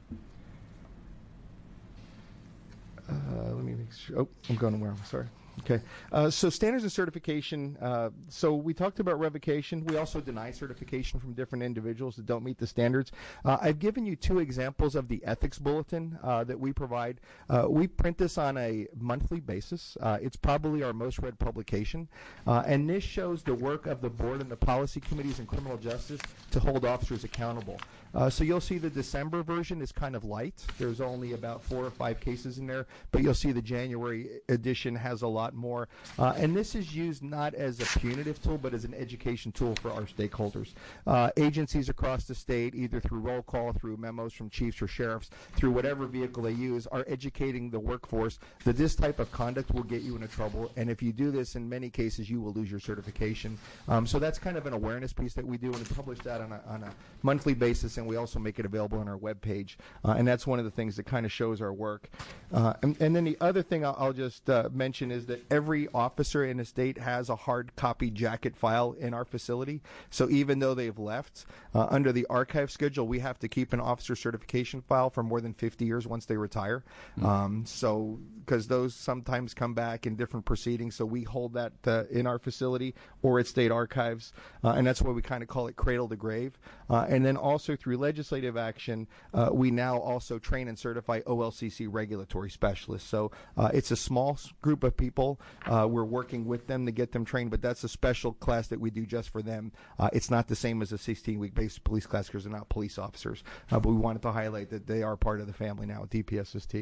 Let me make sure. Oh, I'm going where? I'm sorry. Okay. So standards and certification. So we talked about revocation. We also deny certification from different individuals that don't meet the standards. I've given you 2 examples of the ethics bulletin that we provide. We print this on a monthly basis. It's probably our most read publication. And this shows the work of the board and the policy committees in criminal justice to hold officers accountable. So you'll see the December version is kind of light. There's only about 4 or 5 cases in there, but you'll see the January edition has a lot lot more. And this is used not as a punitive tool, but as an education tool for our stakeholders. Agencies across the state, either through roll call, through memos from chiefs or sheriffs, through whatever vehicle they use, are educating the workforce that this type of conduct will get you into trouble. And if you do this, in many cases, you will lose your certification. So that's kind of an awareness piece that we do, and we publish that on a monthly basis, and we also make it available on our webpage. And that's one of the things that kind of shows our work. And then the other thing I'll just mention is that every officer in the state has a hard copy jacket file in our facility. So even though they've left, under the archive schedule, we have to keep an officer certification file for more than 50 years once they retire. So because those sometimes come back in different proceedings, so we hold that in our facility or at state archives, and that's why we kind of call it cradle to grave. And then also through legislative action, we now also train and certify OLCC regulatory specialists. So it's a small group of people. We're working with them to get them trained, but that's a special class that we do just for them. It's not the same as a 16-week basic police class because they're not police officers. But we wanted to highlight that they are part of the family now at DPSST.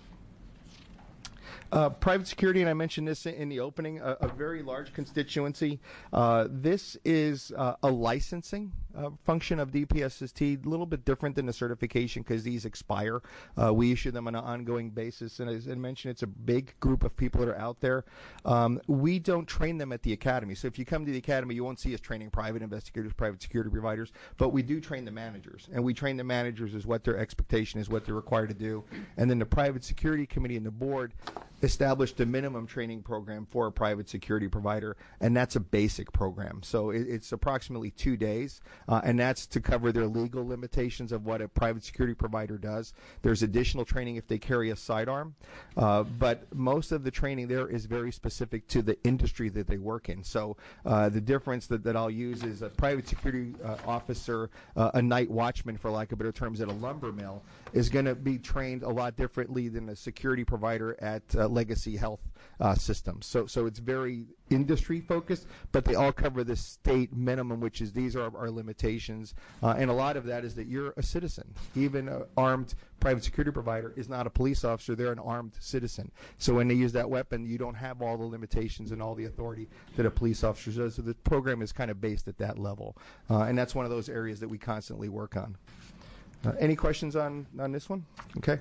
Private security, and I mentioned this in the opening, a very large constituency. This is a licensing function of DPSST, a little bit different than the certification because these expire. We issue them on an ongoing basis, and as I mentioned, it's a big group of people that are out there. We don't train them at the academy. So if you come to the academy, you won't see us training private investigators, private security providers, but we do train the managers, and we train the managers as what their expectation is, what they're required to do. And then the private security committee and the board established a minimum training program for a private security provider, and that's a basic program. So it's approximately 2 days, and that's to cover their legal limitations of what a private security provider does. There's additional training if they carry a sidearm, but most of the training there is very specific to the industry that they work in. So the difference that I'll use is a private security officer, a night watchman, for lack of better terms, at a lumber mill, is going to be trained a lot differently than a security provider at Legacy Health Systems. So it's very industry focused, but they all cover the state minimum, which is these are our limitations. And a lot of that is that you're a citizen. Even an armed private security provider is not a police officer. They're an armed citizen. So when they use that weapon, you don't have all the limitations and all the authority that a police officer does. So the program is kind of based at that level. And that's one of those areas that we constantly work on. Any questions on this one? Okay.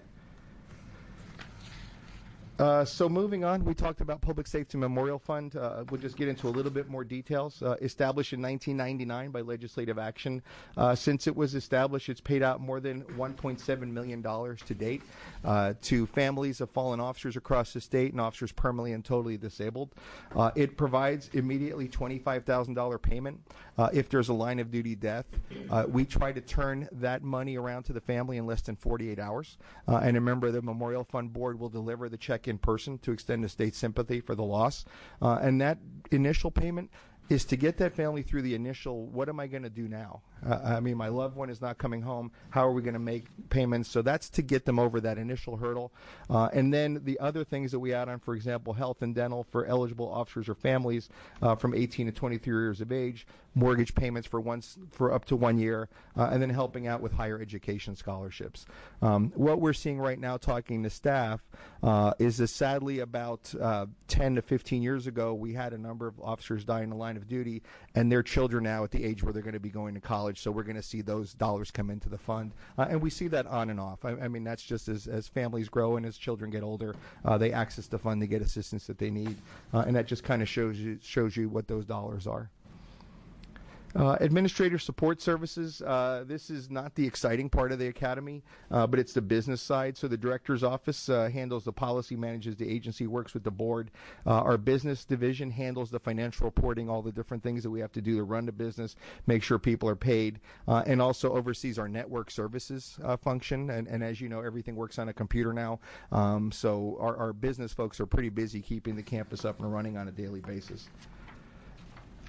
So moving on, we talked about Public Safety Memorial Fund. We'll just get into a little bit more details. Established in 1999 by legislative action. Since it was established, it's paid out more than $1.7 million to date to families of fallen officers across the state and officers permanently and totally disabled. It provides immediately $25,000 payment if there's a line of duty death. We try to turn that money around to the family in less than 48 hours. And a member of the Memorial Fund Board will deliver the check in person to extend the state's sympathy for the loss. And that initial payment is to get that family through the initial, what am I going to do now? I mean, my loved one is not coming home. How are we going to make payments? So that's to get them over that initial hurdle. And then the other things that we add on, for example, health and dental for eligible officers or families from 18 to 23 years of age, mortgage payments for up to 1 year, and then helping out with higher education scholarships. What we're seeing right now, talking to staff, is that sadly about 10 to 15 years ago, we had a number of officers die in the line of duty, and their children now at the age where they're going to be going to college. So we're going to see those dollars come into the fund, and we see that on and off. I mean, that's just as families grow and as children get older, they access the fund to get assistance that they need, and that just kind of shows you what those dollars are. Administrative support services, this is not the exciting part of the academy, but it's the business side. So the director's office handles the policy, manages the agency, works with the board. Our business division handles the financial reporting, all the different things that we have to do to run the business, make sure people are paid, and also oversees our network services function. And as you know, everything works on a computer now. So our business folks are pretty busy keeping the campus up and running on a daily basis.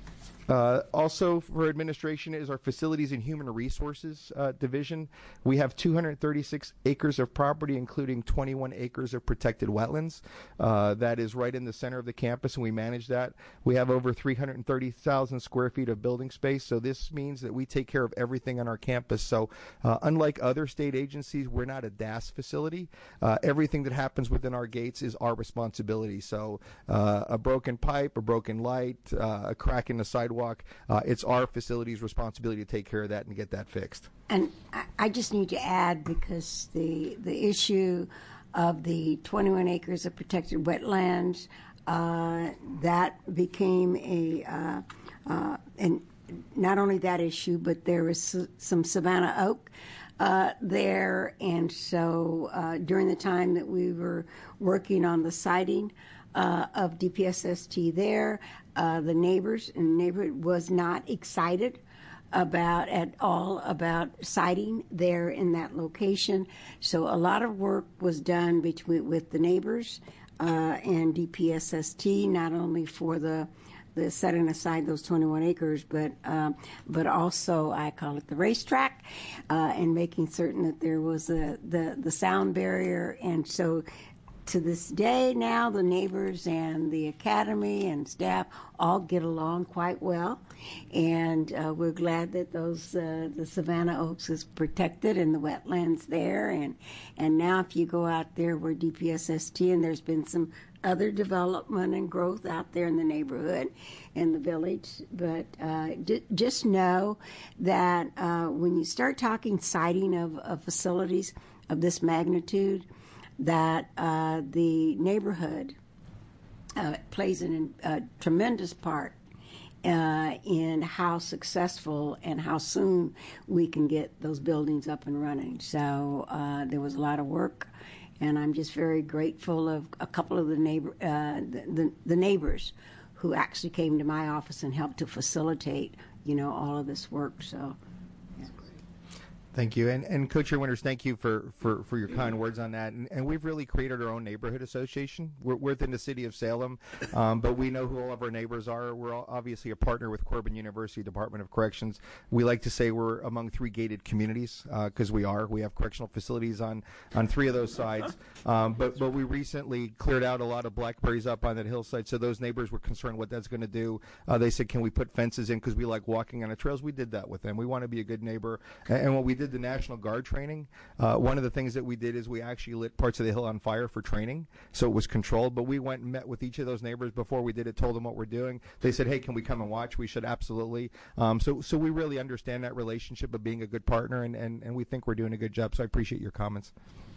Also for administration is our Facilities and Human Resources division. We have 236 acres of property, including 21 acres of protected wetlands. That is right in the center of the campus, and we manage that. We have over 330,000 square feet of building space, so this means that we take care of everything on our campus. So unlike other state agencies, we're not a DAS facility. Everything that happens within our gates is our responsibility. So a broken pipe, a broken light, a crack in the sidewalk, it's our facility's responsibility to take care of that and get that fixed. And I just need to add, because the issue of the 21 acres of protected wetlands, that became and not only that issue, but there was some Savannah oak there, and so during the time that we were working on the siting of DPSST there, the neighbors in the neighborhood was not excited at all about siting there in that location. So a lot of work was done with the neighbors and DPSST, not only for the setting aside those 21 acres, but also, I call it the racetrack, and making certain that there was the sound barrier. And so to this day now, the neighbors and the academy and staff all get along quite well, and we're glad that the Savannah Oaks is protected and the wetlands there, and now if you go out there where DPSST, and there's been some other development and growth out there in the neighborhood and the village, but just know that when you start talking siting of facilities of this magnitude, that the neighborhood plays a tremendous part in how successful and how soon we can get those buildings up and running. So there was a lot of work, and I'm just very grateful of a couple of the neighbors who actually came to my office and helped to facilitate, all of this work. So. Thank you. And Co-Chair Winters, thank you for your kind words on that. And we've really created our own neighborhood association. We're within the city of Salem, but we know who all of our neighbors are. We're obviously a partner with Corbin University Department of Corrections. We like to say we're among 3 gated communities, because we are. We have correctional facilities on 3 of those sides. But we recently cleared out a lot of blackberries up on that hillside, so those neighbors were concerned what that's going to do. They said, can we put fences in because we like walking on the trails? We did that with them. We want to be a good neighbor. And what we did the National Guard training, one of the things that we did is we actually lit parts of the hill on fire for training, so it was controlled. But we went and met with each of those neighbors before we did it, told them what we're doing. They said, hey, can we come and watch? We should, absolutely. So we really understand that relationship of being a good partner, and we think we're doing a good job. So I appreciate your comments.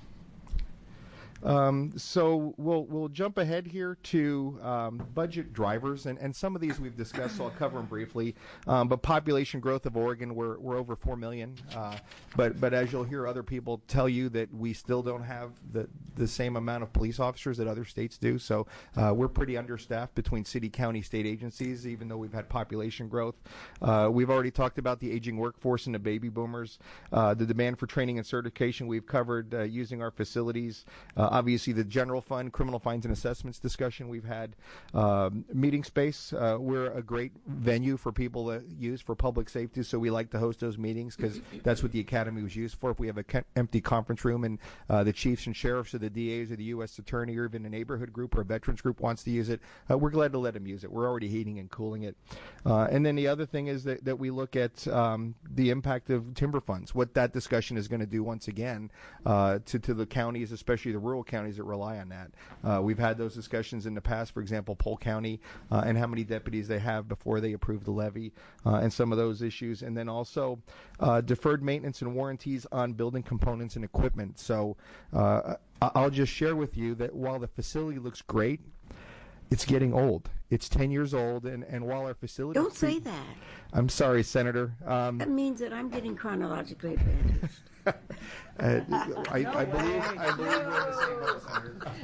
So we'll jump ahead here to budget drivers, and some of these we've discussed, so I'll cover them briefly. But population growth of Oregon, we're over 4 million. But as you'll hear other people tell you, that we still don't have the same amount of police officers that other states do. So we're pretty understaffed between city, county, state agencies, even though we've had population growth. We've already talked about the aging workforce and the baby boomers. The demand for training and certification we've covered using our facilities. Obviously, the general fund, criminal fines and assessments discussion we've had. Meeting space, we're a great venue for people to use for public safety, so we like to host those meetings because that's what the academy was used for. If we have an empty conference room and the chiefs and sheriffs or the DAs or the U.S. attorney or even a neighborhood group or a veterans group wants to use it, we're glad to let them use it. We're already heating and cooling it. And then the other thing is that we look at the impact of timber funds, what that discussion is going to do once again to the counties, especially the rural counties that rely on that. We've had those discussions in the past, for example, Polk County, and how many deputies they have before they approve the levy, and some of those issues. And then also deferred maintenance and warranties on building components and equipment. So I'll just share with you that while the facility looks great, it's getting old. It's 10 years old, and while our facility... Don't say that. I'm sorry, Senator. That means that I'm getting chronologically advantaged. I believe we're in the same boat, Senator.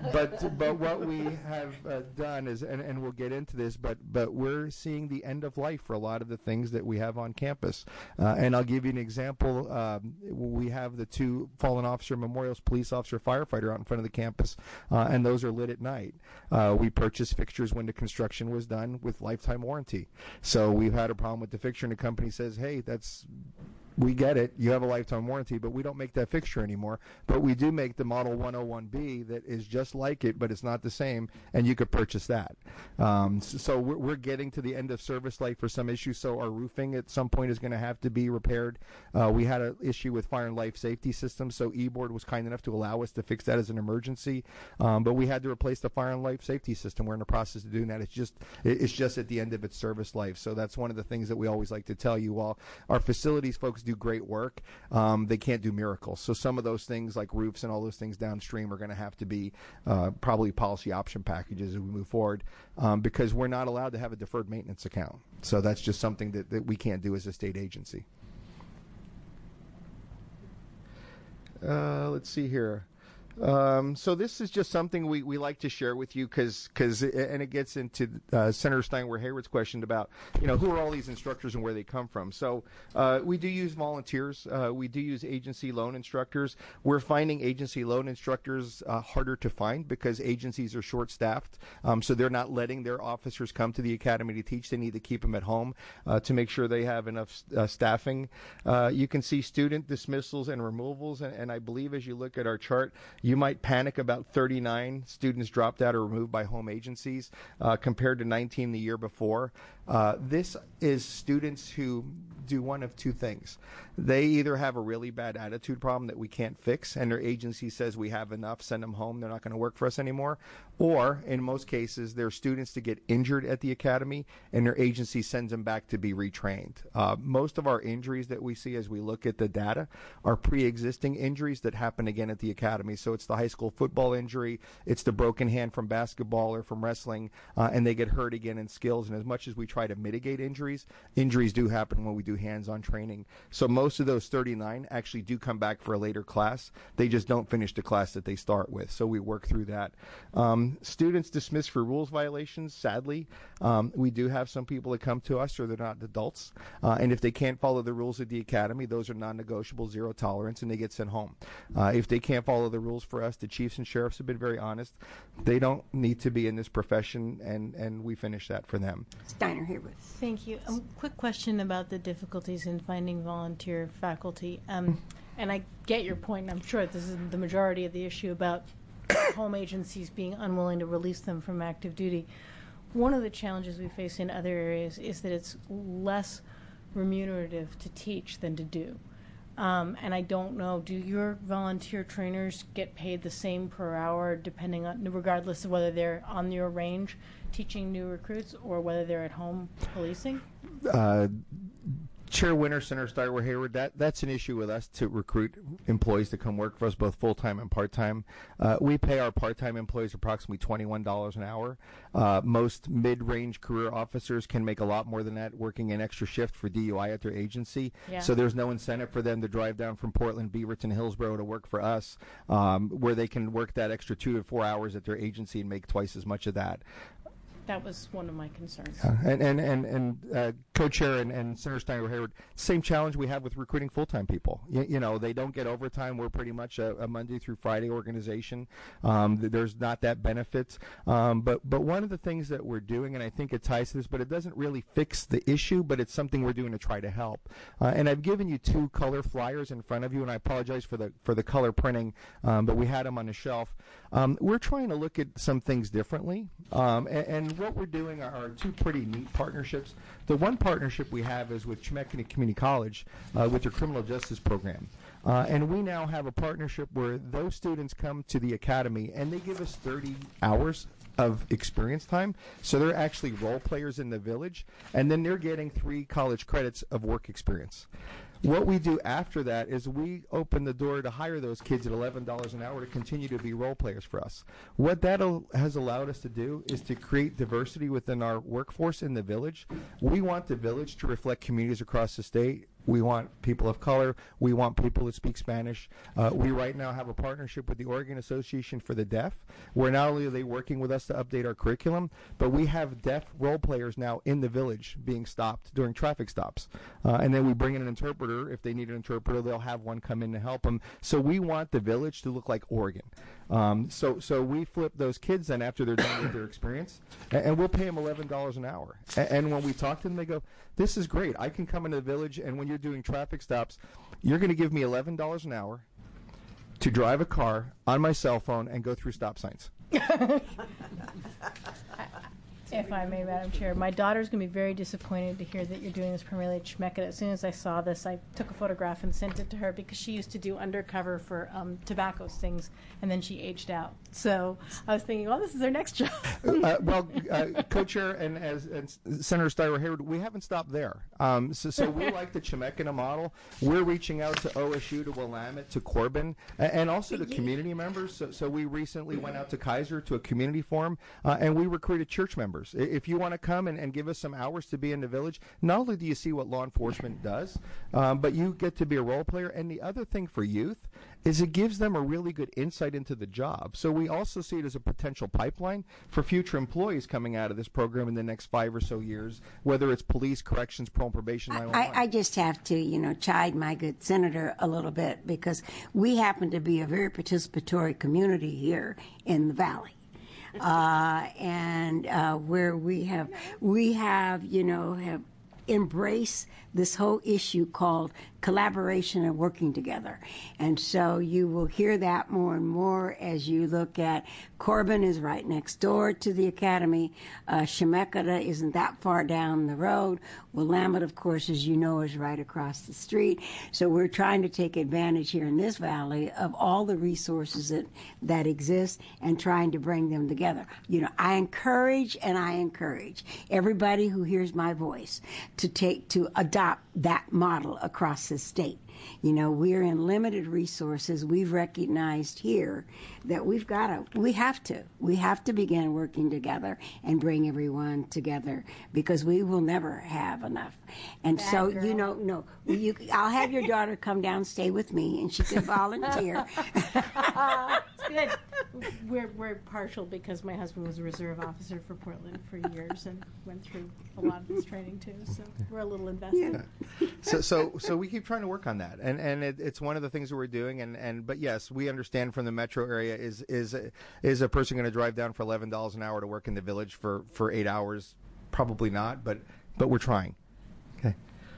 but what we have done is, and we'll get into this, but we're seeing the end of life for a lot of the things that we have on campus. And I'll give you an example. We have the 2 fallen officer memorials, police officer, firefighter out in front of the campus, and those are lit at night. We purchased fixtures when the construction was done with lifetime warranty. So we've had a problem with the fixture, and the company says, hey, we get it. You have a lifetime warranty, but we don't make that fixture anymore. But we do make the Model 101B that is just like it, but it's not the same, and you could purchase that. So we're getting to the end of service life for some issues. So our roofing at some point is going to have to be repaired. We had an issue with fire and life safety systems, so eBoard was kind enough to allow us to fix that as an emergency. But we had to replace the fire and life safety system. We're in the process of doing that. It's just at the end of its service life. So that's one of the things that we always like to tell you. While our facilities folks do great work, they can't do miracles. So some of those things like roofs and all those things downstream are going to have to be probably policy option packages as we move forward, because we're not allowed to have a deferred maintenance account. So that's just something that we can't do as a state agency. Let's see here. So this is just something we like to share with you because it gets into Senator Steinway-Hayward's question about, who are all these instructors and where they come from. So we do use volunteers. We do use agency loan instructors. We're finding agency loan instructors harder to find because agencies are short-staffed. So they're not letting their officers come to the academy to teach. They need to keep them at home to make sure they have enough staffing. You can see student dismissals and removals, and I believe as you look at our chart, you might panic about 39 students dropped out or removed by home agencies compared to 19 the year before. This is students who do one of 2 things. They either have a really bad attitude problem that we can't fix, and their agency says we have enough, send them home, they're not going to work for us anymore. Or, in most cases, they're students to get injured at the academy, and their agency sends them back to be retrained. Most of our injuries that we see as we look at the data are pre-existing injuries that happen again at the academy. So it's the high school football injury, it's the broken hand from basketball or from wrestling, and they get hurt again in skills. And as much as we try to mitigate injuries do happen when we do hands-on training. So most of those 39 actually do come back for a later class. They just don't finish the class that they start with. So we work through that. Students dismissed for rules violations, sadly. We do have some people that come to us or they're not adults. And if they can't follow the rules at the academy, those are non-negotiable, 0 tolerance, and they get sent home. If they can't follow the rules for us, the chiefs and sheriffs have been very honest. They don't need to be in this profession, and we finish that for them. Steiner Haywood. Thank you. Quick question about the difficulties in finding volunteer faculty. And I get your point, and I'm sure this is the majority of the issue about home agencies being unwilling to release them from active duty. One of the challenges we face in other areas is that it's less remunerative to teach than to do. And I don't know, do your volunteer trainers get paid the same per hour depending on, regardless of whether they're on your range teaching new recruits or whether they're at home policing? Chair Winter, Senator Steinway-Hayward, that's an issue with us to recruit employees to come work for us, both full-time and part-time. We pay our part-time employees approximately $21 an hour. Most mid-range career officers can make a lot more than that working an extra shift for DUI at their agency. Yeah. So there's no incentive for them to drive down from Portland, Beaverton, Hillsborough to work for us, where they can work that extra 2 to 4 hours at their agency and make twice as much of that. That was one of my concerns. And Co-Chair and Senator Steinway-Hayward, same challenge we have with recruiting full-time people. They don't get overtime. We're pretty much a Monday through Friday organization. There's not that benefit. But one of the things that we're doing, and I think it ties to this, but it doesn't really fix the issue, but it's something we're doing to try to help. And I've given you 2 color flyers in front of you, and I apologize for the color printing, but we had them on the shelf. We're trying to look at some things differently, and what we're doing are 2 pretty neat partnerships. The one partnership we have is with Chemeketa Community College with their criminal justice program. And we now have a partnership where those students come to the academy and they give us 30 hours of experience time. So they're actually role players in the village, and then they're getting 3 college credits of work experience. What we do after that is we open the door to hire those kids at $11 an hour to continue to be role players for us. What that has allowed us to do is to create diversity within our workforce in the village. We want the village to reflect communities across the state. We want people of color. We want people that speak Spanish. We right now have a partnership with the Oregon Association for the Deaf, where not only are they working with us to update our curriculum, but we have deaf role players now in the village being stopped during traffic stops. And then we bring in an interpreter. If they need an interpreter, they'll have one come in to help them. So we want the village to look like Oregon. So we flip those kids then after they're done with their experience, and we'll pay them $11 an hour. And when we talk to them, they go, "This is great. I can come into the village, and when you're doing traffic stops, you're going to give me $11 an hour to drive a car on my cell phone and go through stop signs." If I may, Madam Chair, my daughter's going to be very disappointed to hear that you're doing this primarily at Chemeketa. As soon as I saw this, I took a photograph and sent it to her because she used to do undercover for tobacco stings, and then she aged out. So I was thinking, well, this is her next job. Co-chair and Senator Stiver-Hayward, we haven't stopped there. So we like the Chemeketa model. We're reaching out to OSU, to Willamette, to Corbin, and also to community members. So we recently went out to Kaiser to a community forum, and we recruited church members. If you want to come and give us some hours to be in the village, not only do you see what law enforcement does, but you get to be a role player. And the other thing for youth is it gives them a really good insight into the job. So we also see it as a potential pipeline for future employees coming out of this program in the next 5 or so years, whether it's police, corrections, parole and probation. I just have to, chide my good senator a little bit, because we happen to be a very participatory community here in the Valley. And where we have embraced this whole issue called collaboration and working together. And so you will hear that more and more as you look at Corbin is right next door to the academy. Chemeketa isn't that far down the road. Willamette, of course, as you know, is right across the street. So we're trying to take advantage here in this valley of all the resources that exist and trying to bring them together. I encourage everybody who hears my voice to adopt that model across the state. We're in limited resources. We've recognized here that we have to begin working together and bring everyone together, because we will never have enough. And Bad so, girl. I'll have your daughter come down, stay with me, and she can volunteer. It's good. We're partial because my husband was a reserve officer for Portland for years and went through a lot of this training too. So we're a little invested. Yeah. So we keep trying to work on that, and it's one of the things that we're doing. But yes, we understand from the metro area is a person going to drive down for $11 an hour to work in the village for 8 hours? Probably not, but we're trying. Okay.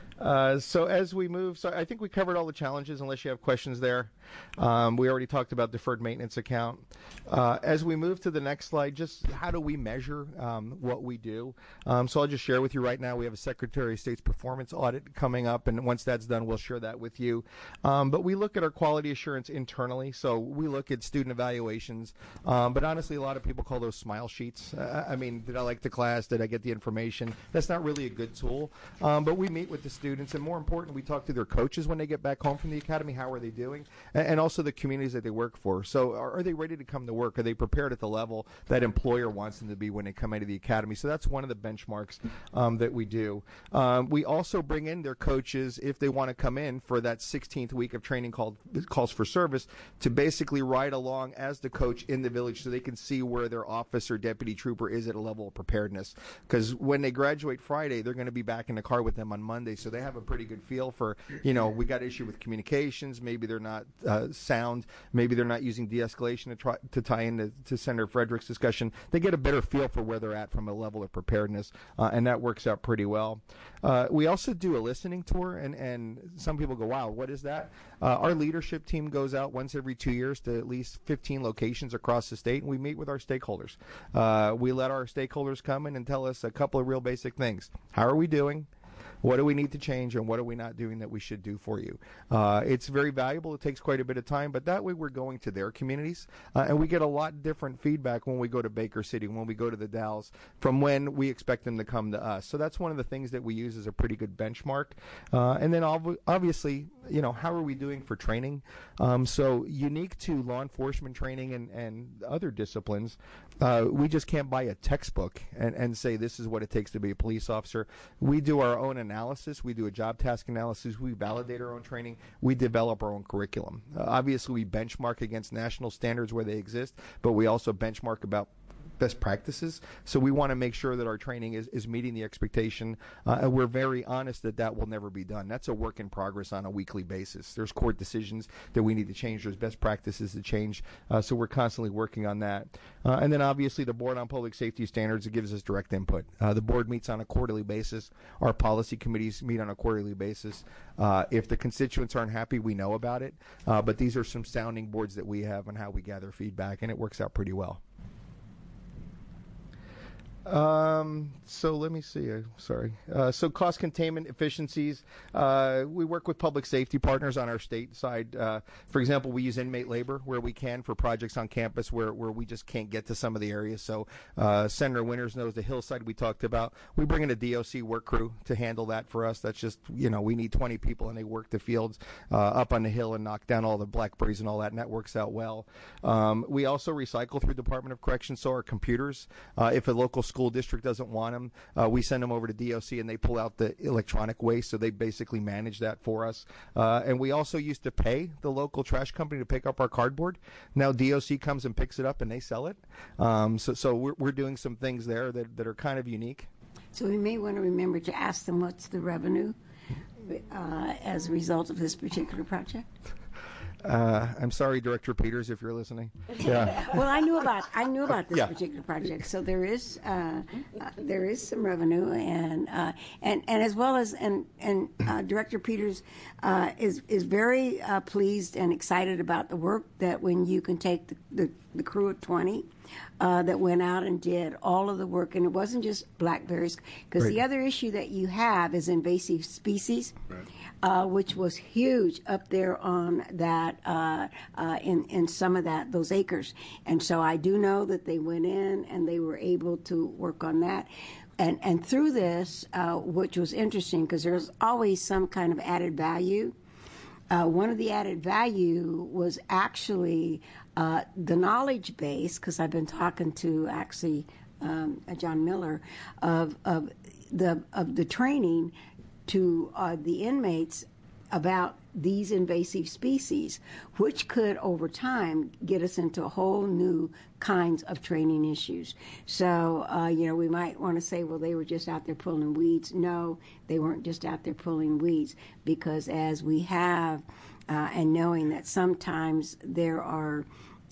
So as we move, I think we covered all the challenges, unless you have questions there. We already talked about deferred maintenance account. As we move to the next slide, just how do we measure what we do? So I'll just share with you right now, we have a Secretary of State's performance audit coming up, and once that's done, we'll share that with you. But we look at our quality assurance internally, so we look at student evaluations, but honestly, a lot of people call those smile sheets. Did I like the class? Did I get the information? That's not really a good tool, but we meet with the students, and more important, we talk to their coaches when they get back home from the academy. How are they doing? And also the communities that they work for. So are they ready to come to work? Are they prepared at the level that employer wants them to be when they come into the academy? So that's one of the benchmarks that we do. We also bring in their coaches if they want to come in for that 16th week of training called Calls for Service, to basically ride along as the coach in the village so they can see where their officer, deputy trooper is at a level of preparedness. Because when they graduate Friday, they're going to be back in the car with them on Monday, so they have a pretty good feel for, we got issue with communications, maybe they're not sound, maybe they're not using de-escalation to tie into Senator Frederick's discussion. They get a better feel for where they're at from a level of preparedness, and that works out pretty well. We also do a listening tour, and some people go, wow, what is that? Our leadership team goes out once every 2 years to at least 15 locations across the state, and we meet with our stakeholders. We let our stakeholders come in and tell us a couple of real basic things. How are we doing? What do we need to change, and what are we not doing that we should do for you? It's very valuable. It takes quite a bit of time, but that way we're going to their communities, and we get a lot different feedback when we go to Baker City, when we go to the Dalles, from when we expect them to come to us. So that's one of the things that we use as a pretty good benchmark. And then obviously, how are we doing for training? So unique to law enforcement training and other disciplines, we just can't buy a textbook and say this is what it takes to be a police officer. We do our own analysis analysis. We do a job task analysis. We validate our own training. We develop our own curriculum. Obviously, we benchmark against national standards where they exist, but we also benchmark about best practices. So we want to make sure that our training is meeting the expectation, and we're very honest that will never be done. That's a work in progress on a weekly basis. There's court decisions that we need to change. There's best practices to change. So we're constantly working on that. And then obviously the Board on Public Safety Standards, it gives us direct input. The board meets on a quarterly basis. Our policy committees meet on a quarterly basis. If the constituents aren't happy, we know about it. But these are some sounding boards that we have on how we gather feedback, and it works out pretty well. So let me see. Sorry. So cost containment efficiencies. We work with public safety partners on our state side. For example, we use inmate labor where we can for projects on campus where we just can't get to some of the areas. So Senator Winters knows the hillside we talked about. We bring in a DOC work crew to handle that for us. That's just, we need 20 people and they work the fields up on the hill and knock down all the blackberries and all that, and that works out well. We also recycle through Department of Corrections, so our computers, if a local school district doesn't want them, we send them over to DOC and they pull out the electronic waste, so they basically manage that for us. And we also used to pay the local trash company to pick up our cardboard. Now DOC comes and picks it up and they sell it. So we're doing some things there that are kind of unique. So we may want to remember to ask them what's the revenue as a result of this particular project. I'm sorry, Director Peters, if you're listening. Yeah. Well, I knew about this particular project, so there is some revenue, and as well as Director Peters is very pleased and excited about the work that when you can take the crew of 20 that went out and did all of the work, and it wasn't just blackberries, because the other issue that you have is invasive species. Right. Which was huge up there on that in some of those acres, and so I do know that they went in and they were able to work on that, and through this, which was interesting because there's always some kind of added value. One of the added value was actually the knowledge base, because I've been talking to actually John Miller of the training to the inmates about these invasive species, which could over time get us into a whole new kinds of training issues. So, we might want to say, well, they were just out there pulling weeds. No, they weren't just out there pulling weeds, because as we have, and knowing that sometimes there are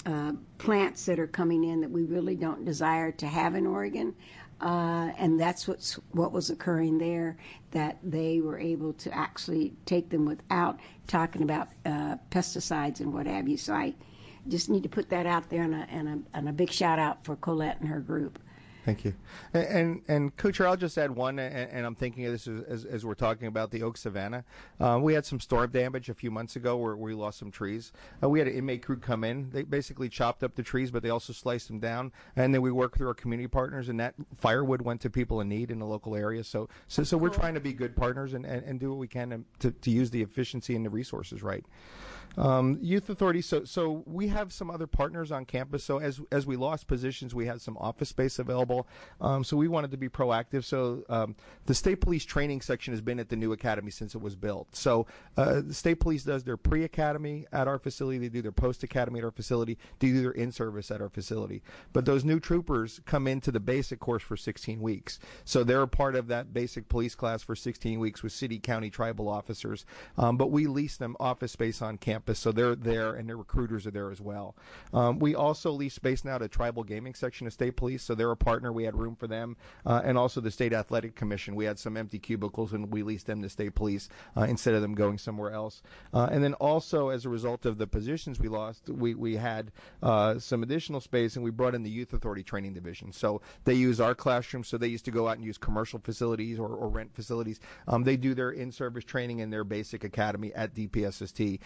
plants that are coming in that we really don't desire to have in Oregon, and that's what was occurring there, that they were able to actually take them without talking about pesticides and what have you. So I just need to put that out there, and a big shout out for Colette and her group. Thank you. And Co-Chair, I'll just add one, and I'm thinking of this as we're talking about the Oak Savannah. We had some storm damage a few months ago where we lost some trees. We had an inmate crew come in. They basically chopped up the trees, but they also sliced them down. And then we worked through our community partners, and that firewood went to people in need in the local area. So we're trying to be good partners and do what we can to use the efficiency and the resources right. Youth Authority, so we have some other partners on campus. So as we lost positions, we had some office space available. So we wanted to be proactive. So the State Police training section has been at the new academy since it was built. So the State Police does their pre-academy at our facility. They do their post-academy at our facility. They do their in-service at our facility. But those new troopers come into the basic course for 16 weeks. So they're a part of that basic police class for 16 weeks with city, county, tribal officers. But we lease them office space on campus. So they're there, and their recruiters are there as well. We also lease space now to Tribal Gaming Section of State Police, so they're a partner. We had room for them. And also the State Athletic Commission. We had some empty cubicles, and we leased them to State Police instead of them going somewhere else. And then also, as a result of the positions we lost, we had some additional space, and we brought in the Youth Authority Training Division. So they use our classrooms, so they used to go out and use commercial facilities or rent facilities. They do their in-service training in their basic academy at DPSST, so they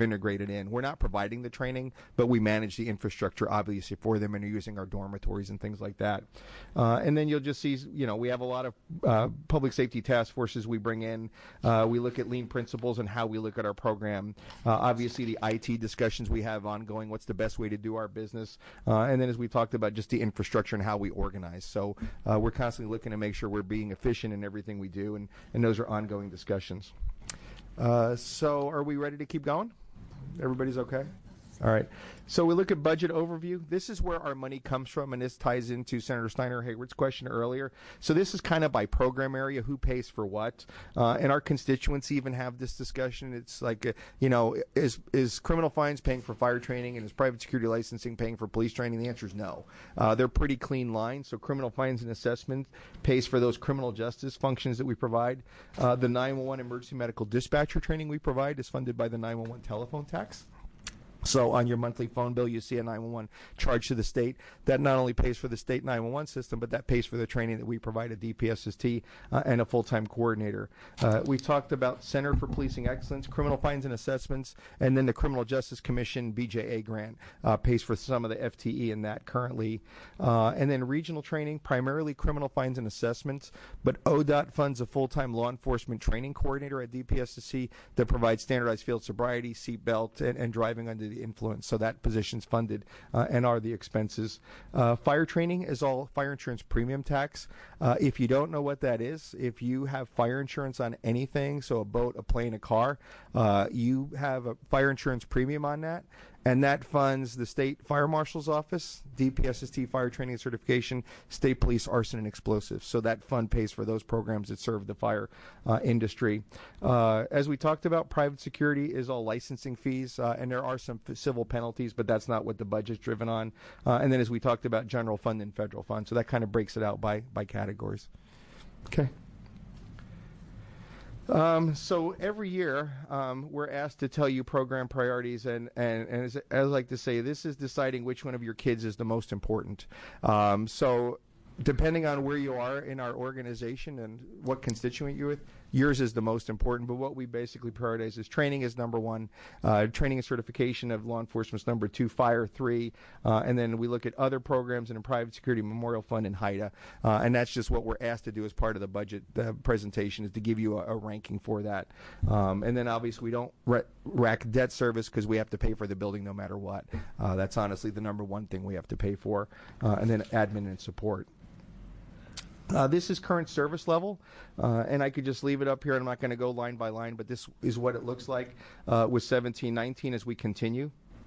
integrated in. We're not providing the training, but we manage the infrastructure, obviously, for them and are using our dormitories and things like that. And then you'll just see, we have a lot of public safety task forces we bring in. We look at lean principles and how we look at our program. Obviously, the IT discussions we have ongoing, what's the best way to do our business. And then as we talked about, just the infrastructure and how we organize. So we're constantly looking to make sure we're being efficient in everything we do, and those are ongoing discussions. So are we ready to keep going? Everybody's okay? All right. So we look at budget overview. This is where our money comes from, and this ties into Senator Steiner Hayward's question earlier. So this is kind of by program area, who pays for what. And our constituents even have this discussion. It's like, is criminal fines paying for fire training, and is private security licensing paying for police training? The answer is no. They're pretty clean lines. So criminal fines and assessment pays for those criminal justice functions that we provide. The 911 emergency medical dispatcher training we provide is funded by the 911 telephone tax. So on your monthly phone bill, you see a 911 charge to the state. That not only pays for the state 911 system, but that pays for the training that we provide at DPSST and a full-time coordinator. We talked about Center for Policing Excellence, criminal fines and assessments, and then the Criminal Justice Commission BJA grant pays for some of the FTE in that currently. And then regional training, primarily criminal fines and assessments, but ODOT funds a full-time law enforcement training coordinator at DPSST that provides standardized field sobriety, seatbelt, and driving under the influence. So that position's funded and are the expenses. Fire training is all fire insurance premium tax. If you don't know what that is, if you have fire insurance on anything, so a boat, a plane, a car, you have a fire insurance premium on that. And that funds the state fire marshal's office, DPSST fire training and certification, state police arson and explosives. So that fund pays for those programs that serve the fire industry. As we talked about, private security is all licensing fees, and there are some civil penalties, but that's not what the budget's driven on. And then as we talked about, general fund and federal fund. So that kind of breaks it out by categories. Okay. So every year we're asked to tell you program priorities, and as I like to say, this is deciding which one of your kids is the most important. So depending on where you are in our organization and what constituent you're with, yours is the most important. But what we basically prioritize is training is number one, training and certification of law enforcement is number two, fire 3, and then we look at other programs in a private security memorial fund and HIDA, and that's just what we're asked to do as part of the budget presentation, is to give you a ranking for that. And then obviously we don't rack debt service because we have to pay for the building no matter what. That's honestly the number one thing we have to pay for, and then admin and support. This is current service level, and I could just leave it up here. I'm not going to go line by line, but this is what it looks like with 17-19 as we continue.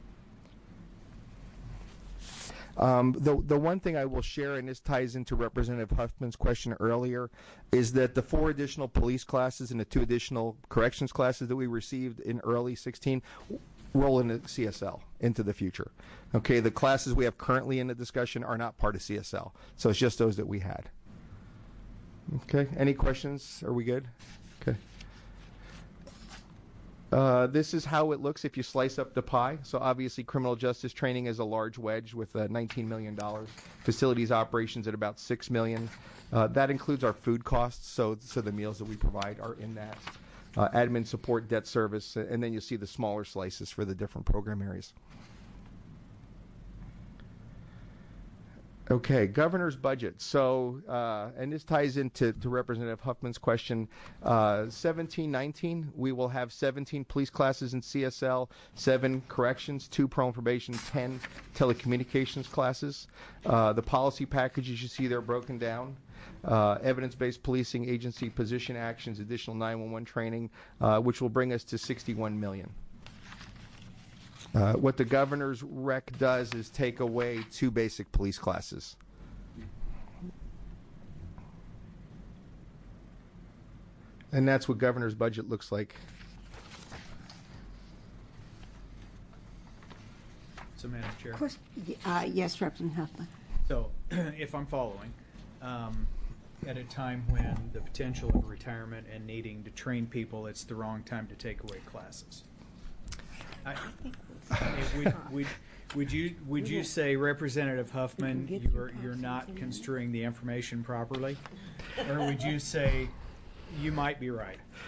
The one thing I will share, and this ties into Representative Huffman's question earlier, is that the 4 additional police classes and the 2 additional corrections classes that we received in early 16 roll into CSL into the future. Okay, the classes we have currently in the discussion are not part of CSL, so it's just those that we had. Okay, any questions? Are we good? Okay. This is how it looks if you slice up the pie. So obviously criminal justice training is a large wedge with $19 million. Facilities operations at about $6 million. That includes our food costs, so the meals that we provide are in that. Admin support, debt service, and then you see the smaller slices for the different program areas. Okay, governor's budget. So, and this ties into Representative Huffman's question. 17-19, we will have 17 police classes in CSL, 7 corrections, 2 parole and probation, 10 telecommunications classes. The policy packages you see there broken down. Evidence-based policing, agency position actions, additional 911 training, which will bring us to $61 million. What the governor's rec does is take away 2 basic police classes. And that's what governor's budget looks like. So, Madam Chair. Of course, yes, Representative Huffman. So, if I'm following, at a time when the potential of retirement and needing to train people, it's the wrong time to take away classes. Would you say, Representative Huffman, you're not construing the information properly, or would you say you might be right?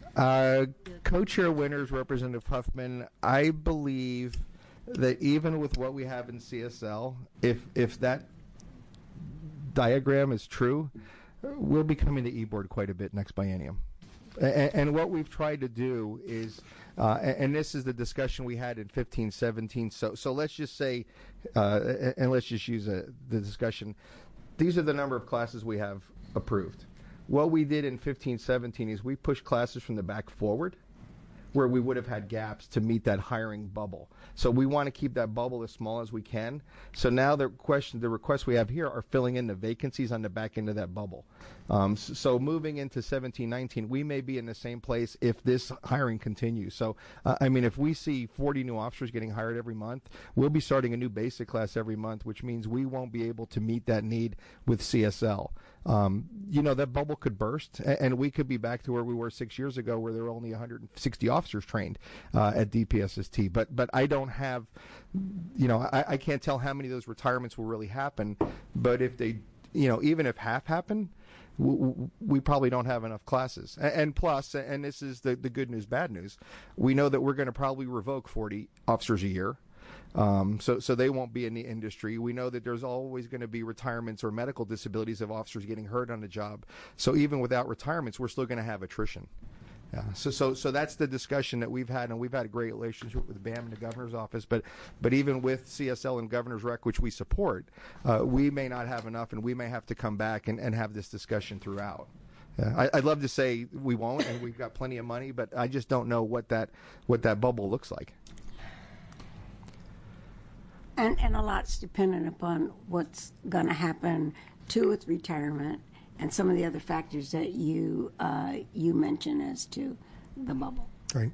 Co-chair Winters, Representative Huffman, I believe that even with what we have in CSL, if that diagram is true, we'll be coming to eBoard quite a bit next biennium. And what we've tried to do is, and this is the discussion we had in 15, 17. So let's just say, and let's just use the discussion. These are the number of classes we have approved. What we did in 15, 17 is we pushed classes from the back forward, where we would have had gaps to meet that hiring bubble. So we want to keep that bubble as small as we can. So now the requests we have here are filling in the vacancies on the back end of that bubble. So moving into 17, 19, we may be in the same place if this hiring continues. So, I mean, if we see 40 new officers getting hired every month, we'll be starting a new basic class every month, which means we won't be able to meet that need with CSL. That bubble could burst, and we could be back to where we were 6 years ago, where there were only 160 officers trained at DPSST. But I don't have, I can't tell how many of those retirements will really happen. But if they, even if half happen, we probably don't have enough classes. And plus, and this is the good news, bad news, we know that we're going to probably revoke 40 officers a year. So they won't be in the industry. We know that there's always going to be retirements or medical disabilities of officers getting hurt on the job. So even without retirements, we're still going to have attrition. Yeah. So that's the discussion that we've had, and we've had a great relationship with BAM and the governor's office. But even with CSL and Governor's Rec, which we support, we may not have enough, and we may have to come back and have this discussion throughout. I'd love to say we won't, and we've got plenty of money, but I just don't know what that bubble looks like. And a lot's dependent upon what's going to happen, too, with retirement and some of the other factors that you mentioned as to the bubble. Right.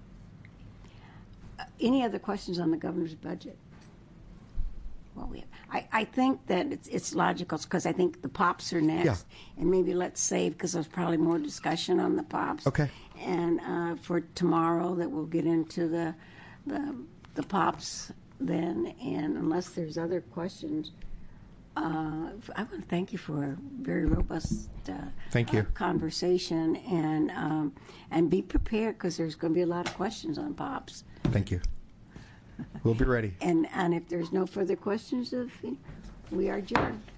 Any other questions on the governor's budget? Well, I think that it's logical because I think the POPs are next, Yeah. and maybe let's save because there's probably more discussion on the POPs. Okay. And for tomorrow, that we'll get into the POPs then, and unless there's other questions, I want to thank you for a very robust Thank you. conversation, and be prepared because there's going to be a lot of questions on POPs. Thank you. We'll be ready. And if there's no further questions, we are adjourned.